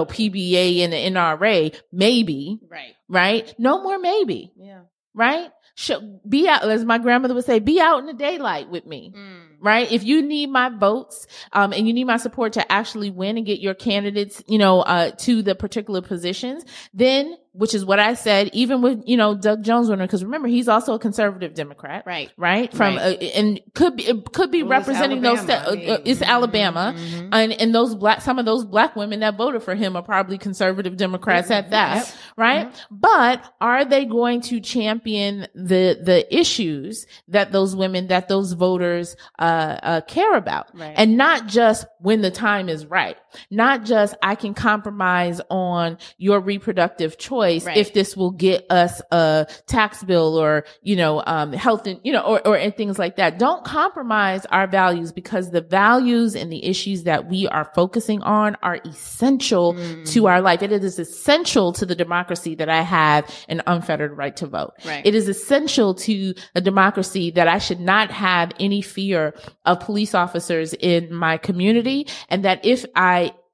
[SPEAKER 4] PBA and the NRA, maybe. Right? No more maybe.
[SPEAKER 23] Yeah.
[SPEAKER 4] Right? Be out, as my grandmother would say, be out in the daylight with me. Right? If you need my votes, and you need my support to actually win and get your candidates, to the particular positions, then, which is what I said, even with, Doug Jones winner, because remember, he's also a conservative Democrat.
[SPEAKER 23] Right.
[SPEAKER 4] And could be representing those, it's Alabama. And some of those black women that voted for him are probably conservative Democrats at that. Right. But are they going to champion the issues that those women, that those voters, care about? And not just when the time is right. Not just I can compromise on your reproductive choice if this will get us a tax bill or, health and, or things like that. Don't compromise our values, because the values and the issues that we are focusing on are essential to our life. It is essential to the democracy that I have an unfettered right to vote. It is essential to a democracy that I should not have any fear of police officers in my community, and that if I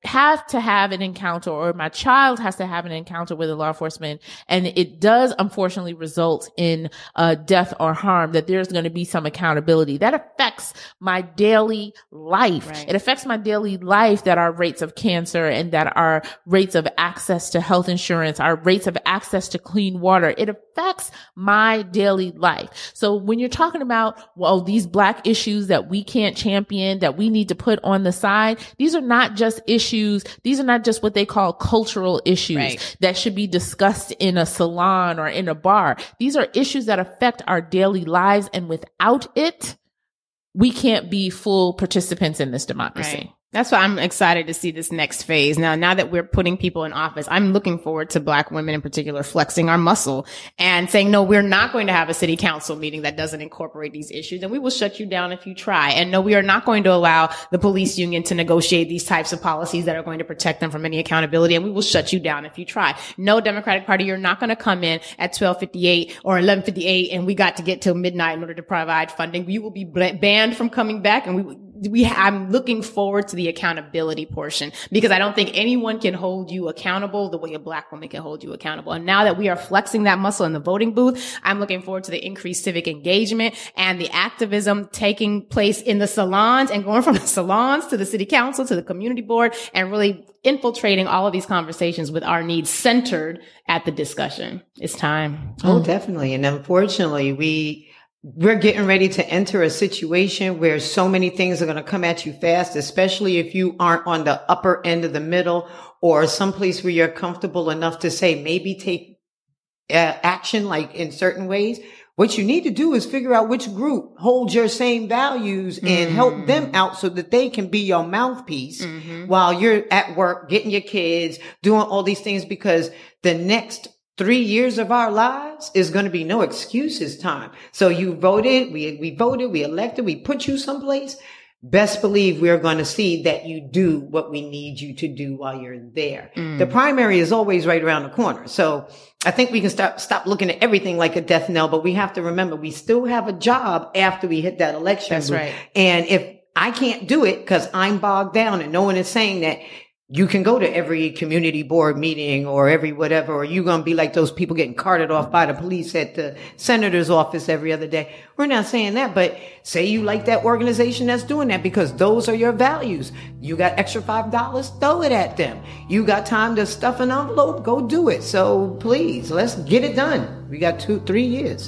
[SPEAKER 4] have to have an encounter, or my child has to have an encounter with a law enforcement, and it does unfortunately result in death or harm, that there's going to be some accountability. That affects my daily life. Right. It affects my daily life, that our rates of cancer and that our rates of access to health insurance, our rates of access to clean water, it affects my daily life. So when you're talking about, well, these Black issues that we can't champion, that we need to put on the side, these are not just issues. These are not just what they call cultural issues that should be discussed in a salon or in a bar. These are issues that affect our daily lives. And without it, we can't be full participants in this democracy.
[SPEAKER 23] Right. That's why I'm excited to see this next phase. Now that we're putting people in office, I'm looking forward to Black women in particular flexing our muscle and saying, no, we're not going to have a city council meeting that doesn't incorporate these issues, and we will shut you down if you try. And no, we are not going to allow the police union to negotiate these types of policies that are going to protect them from any accountability, and we will shut you down if you try. No, Democratic Party, you're not going to come in at 12:58 or 11:58 and we got to get till midnight in order to provide funding. You will be banned from coming back, and I'm looking forward to the accountability portion, because I don't think anyone can hold you accountable the way a Black woman can hold you accountable. And now that we are flexing that muscle in the voting booth, I'm looking forward to the increased civic engagement and the activism taking place in the salons, and going from the salons to the city council to the community board, and really infiltrating all of these conversations with our needs centered at the discussion. It's time.
[SPEAKER 5] Oh, definitely. And unfortunately, we're getting ready to enter a situation where so many things are going to come at you fast, especially if you aren't on the upper end of the middle, or someplace where you're comfortable enough to say, maybe take action, like in certain ways. What you need to do is figure out which group holds your same values and help them out so that they can be your mouthpiece while you're at work, getting your kids, doing all these things, because the next 3 years of our lives is going to be no excuses time. So you voted, we voted, we elected, we put you someplace. Best believe we're going to see that you do what we need you to do while you're there. The primary is always right around the corner. So I think we can stop looking at everything like a death knell, but we have to remember we still have a job after we hit that election.
[SPEAKER 23] That's right.
[SPEAKER 5] And if I can't do it because I'm bogged down and no one is saying that you can go to every community board meeting or every whatever, or you're going to be like those people getting carted off by the police at the senator's office every other day. We're not saying that, but say you like that organization that's doing that because those are your values. You got extra $5, throw it at them. You got time to stuff an envelope, go do it. So please, let's get it done. We got 2-3 years.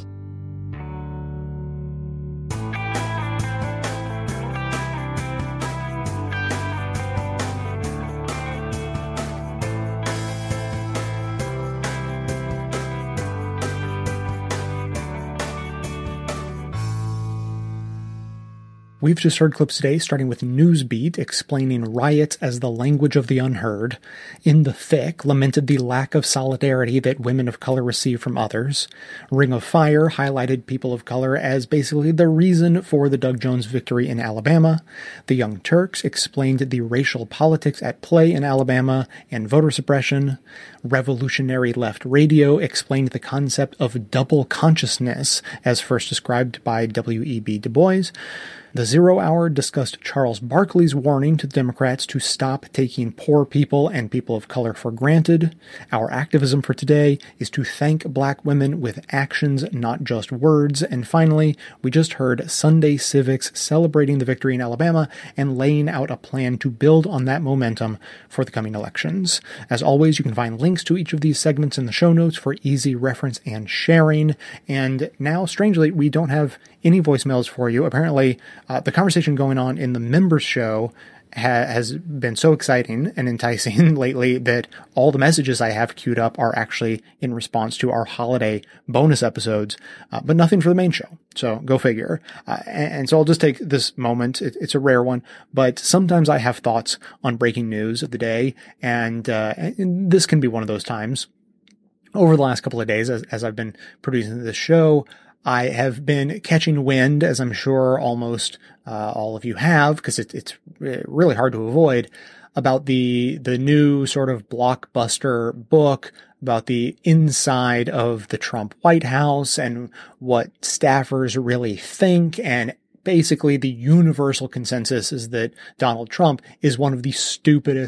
[SPEAKER 2] We've just heard clips today, starting with Newsbeat explaining riots as the language of the unheard. In the Thick lamented the lack of solidarity that women of color receive from others. Ring of Fire highlighted people of color as basically the reason for the Doug Jones victory in Alabama. The Young Turks explained the racial politics at play in Alabama and voter suppression. Revolutionary Left Radio explained the concept of double consciousness as first described by W.E.B. Du Bois. The Zero Hour discussed Charles Barkley's warning to the Democrats to stop taking poor people and people of color for granted. Our activism for today is to thank Black women with actions, not just words. And finally, we just heard Sunday Civics celebrating the victory in Alabama and laying out a plan to build on that momentum for the coming elections. As always, you can find links to each of these segments in the show notes for easy reference and sharing. And now, strangely, we don't have any voicemails for you. Apparently, the conversation going on in the members show has been so exciting and enticing lately that all the messages I have queued up are actually in response to our holiday bonus episodes, but nothing for the main show. So go figure. And so I'll just take this moment. It's a rare one, but sometimes I have thoughts on breaking news of the day, and this can be one of those times. Over the last couple of days, as I've been producing this show, I have been catching wind, as I'm sure almost all of you have, because it's really hard to avoid, about the new sort of blockbuster book about the inside of the Trump White House and what staffers really think. And basically the universal consensus is that Donald Trump is one of the stupidest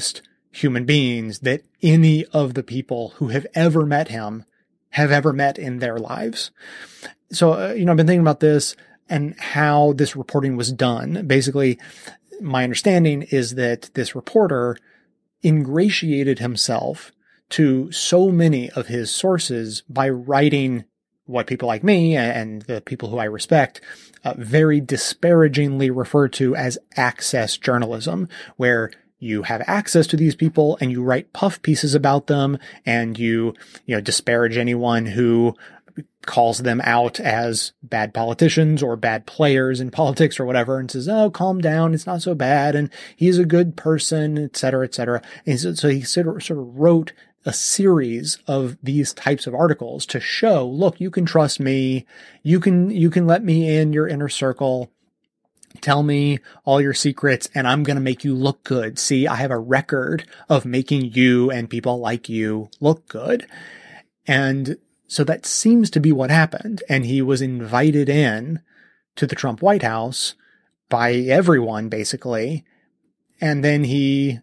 [SPEAKER 2] human beings that any of the people who have ever met him have ever met in their lives. So, I've been thinking about this and how this reporting was done. Basically, my understanding is that this reporter ingratiated himself to so many of his sources by writing what people like me and the people who I respect very disparagingly refer to as access journalism, where you have access to these people and you write puff pieces about them and you disparage anyone who calls them out as bad politicians or bad players in politics or whatever, and says, oh, calm down, it's not so bad, and he's a good person, et cetera, et cetera. And so he sort of wrote a series of these types of articles to show, look, you can trust me, you can let me in your inner circle, tell me all your secrets, and I'm going to make you look good. See, I have a record of making you and people like you look good. And so that seems to be what happened. And he was invited in to the Trump White House by everyone, basically. And then he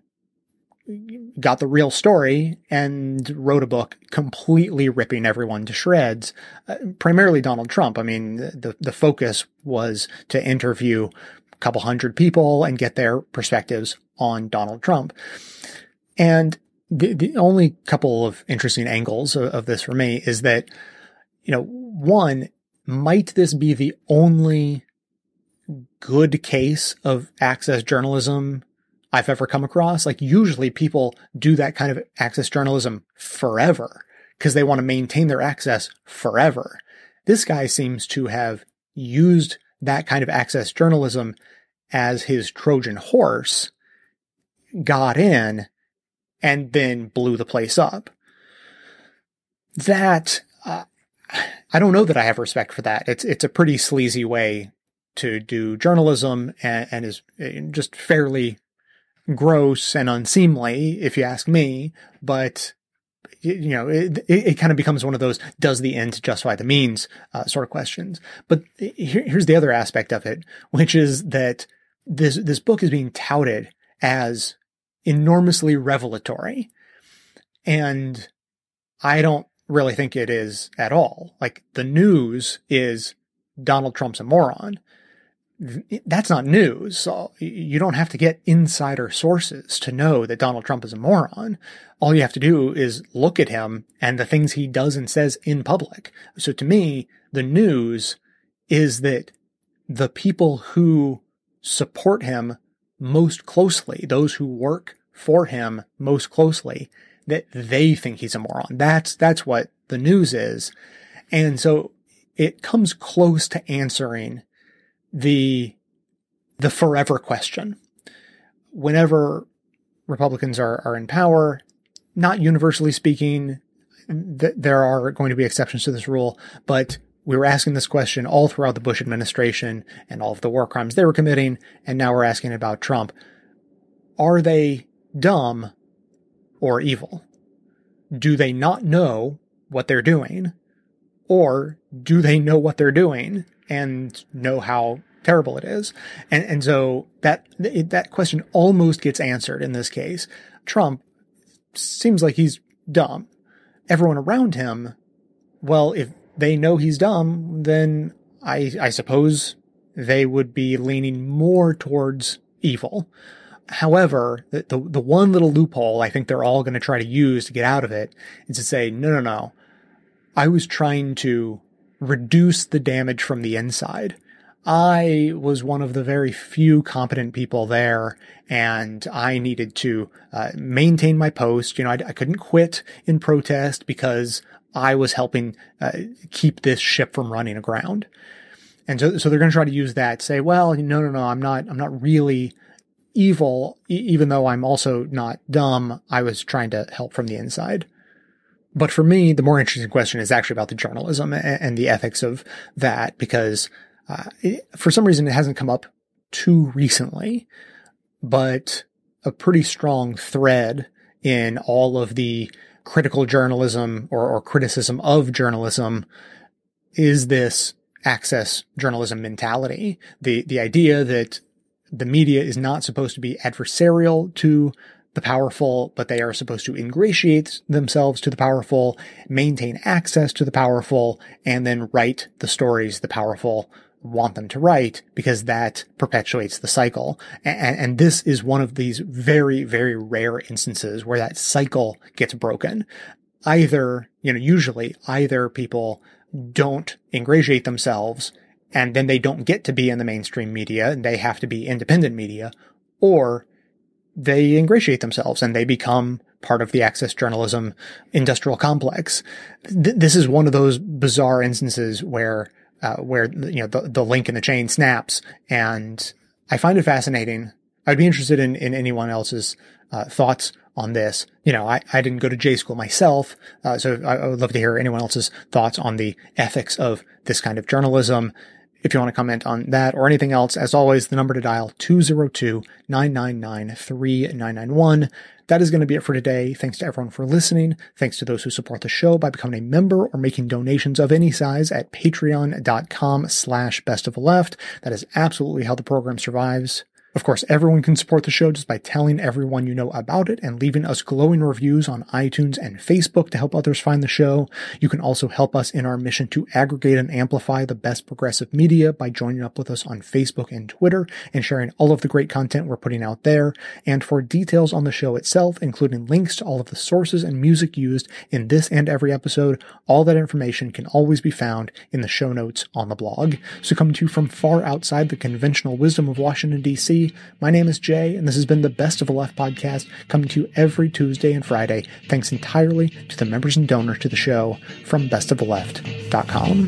[SPEAKER 2] got the real story and wrote a book completely ripping everyone to shreds, primarily Donald Trump. I mean, the focus was to interview a couple hundred people and get their perspectives on Donald Trump. And the only couple of interesting angles of this for me is that, one, might this be the only good case of access journalism I've ever come across? Like, usually people do that kind of access journalism forever because they want to maintain their access forever. This guy seems to have used that kind of access journalism as his Trojan horse, got in, and then blew the place up. That, I don't know that I have respect for that. It's a pretty sleazy way to do journalism and is just fairly gross and unseemly, if you ask me. But, it kind of becomes one of those, does the end justify the means sort of questions. But here's the other aspect of it, which is that this book is being touted as enormously revelatory. And I don't really think it is at all. Like, the news is Donald Trump's a moron. That's not news. So you don't have to get insider sources to know that Donald Trump is a moron. All you have to do is look at him and the things he does and says in public. So to me, the news is that the people who support him most closely, those who work for him most closely, that they think he's a moron. That's what the news is. And so it comes close to answering the forever question. Whenever Republicans are in power, not universally speaking, there are going to be exceptions to this rule, but we were asking this question all throughout the Bush administration and all of the war crimes they were committing, and now we're asking about Trump. Are they dumb or evil? Do they not know what they're doing? Or do they know what they're doing and know how terrible it is? And so that question almost gets answered in this case. Trump seems like he's dumb. Everyone around him, well, if they know he's dumb, then I suppose they would be leaning more towards evil. However, the one little loophole I think they're all going to try to use to get out of it is to say, no. I was trying to reduce the damage from the inside. I was one of the very few competent people there, and I needed to maintain my post. I couldn't quit in protest because I was helping keep this ship from running aground. And so they're going to try to use that, say, well, no, I'm not really evil, even though I'm also not dumb. I was trying to help from the inside. But for me, the more interesting question is actually about the journalism and the ethics of that, because for some reason it hasn't come up too recently, but a pretty strong thread in all of the critical journalism or criticism of journalism is this access journalism mentality. The idea that the media is not supposed to be adversarial to the powerful, but they are supposed to ingratiate themselves to the powerful, maintain access to the powerful, and then write the stories the powerful want them to write, because that perpetuates the cycle. And this is one of these very, very rare instances where that cycle gets broken. Usually either people don't ingratiate themselves and then they don't get to be in the mainstream media and they have to be independent media, or they ingratiate themselves and they become part of the access journalism industrial complex. This is one of those bizarre instances where the link in the chain snaps, and I find it fascinating. I'd be interested in anyone else's thoughts on this. I didn't go to J school myself, so I would love to hear anyone else's thoughts on the ethics of this kind of journalism. If you want to comment on that or anything else, as always, the number to dial 202-999-3991. That is going to be it for today. Thanks to everyone for listening. Thanks to those who support the show by becoming a member or making donations of any size at patreon.com/bestoftheleft. That is absolutely how the program survives. Of course, everyone can support the show just by telling everyone you know about it and leaving us glowing reviews on iTunes and Facebook to help others find the show. You can also help us in our mission to aggregate and amplify the best progressive media by joining up with us on Facebook and Twitter and sharing all of the great content we're putting out there. And for details on the show itself, including links to all of the sources and music used in this and every episode, all that information can always be found in the show notes on the blog. So coming to you from far outside the conventional wisdom of Washington, D.C., my name is Jay, and this has been the Best of the Left podcast, coming to you every Tuesday and Friday, thanks entirely to the members and donors to the show from bestoftheleft.com.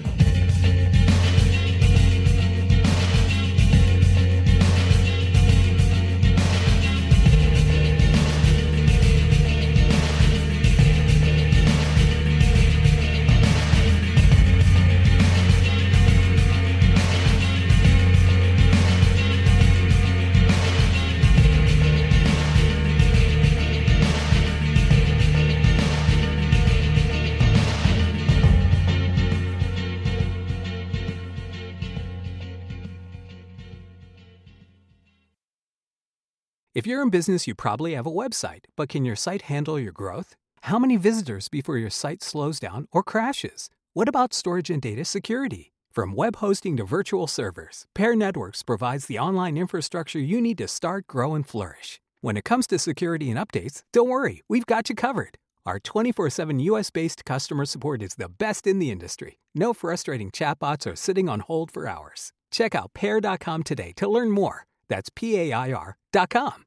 [SPEAKER 6] If you're in business, you probably have a website, but can your site handle your growth? How many visitors before your site slows down or crashes? What about storage and data security? From web hosting to virtual servers, Pair Networks provides the online infrastructure you need to start, grow, and flourish. When it comes to security and updates, don't worry, we've got you covered. Our 24/7 US-based customer support is the best in the industry. No frustrating chatbots or sitting on hold for hours. Check out Pair.com today to learn more. That's PAIR.com.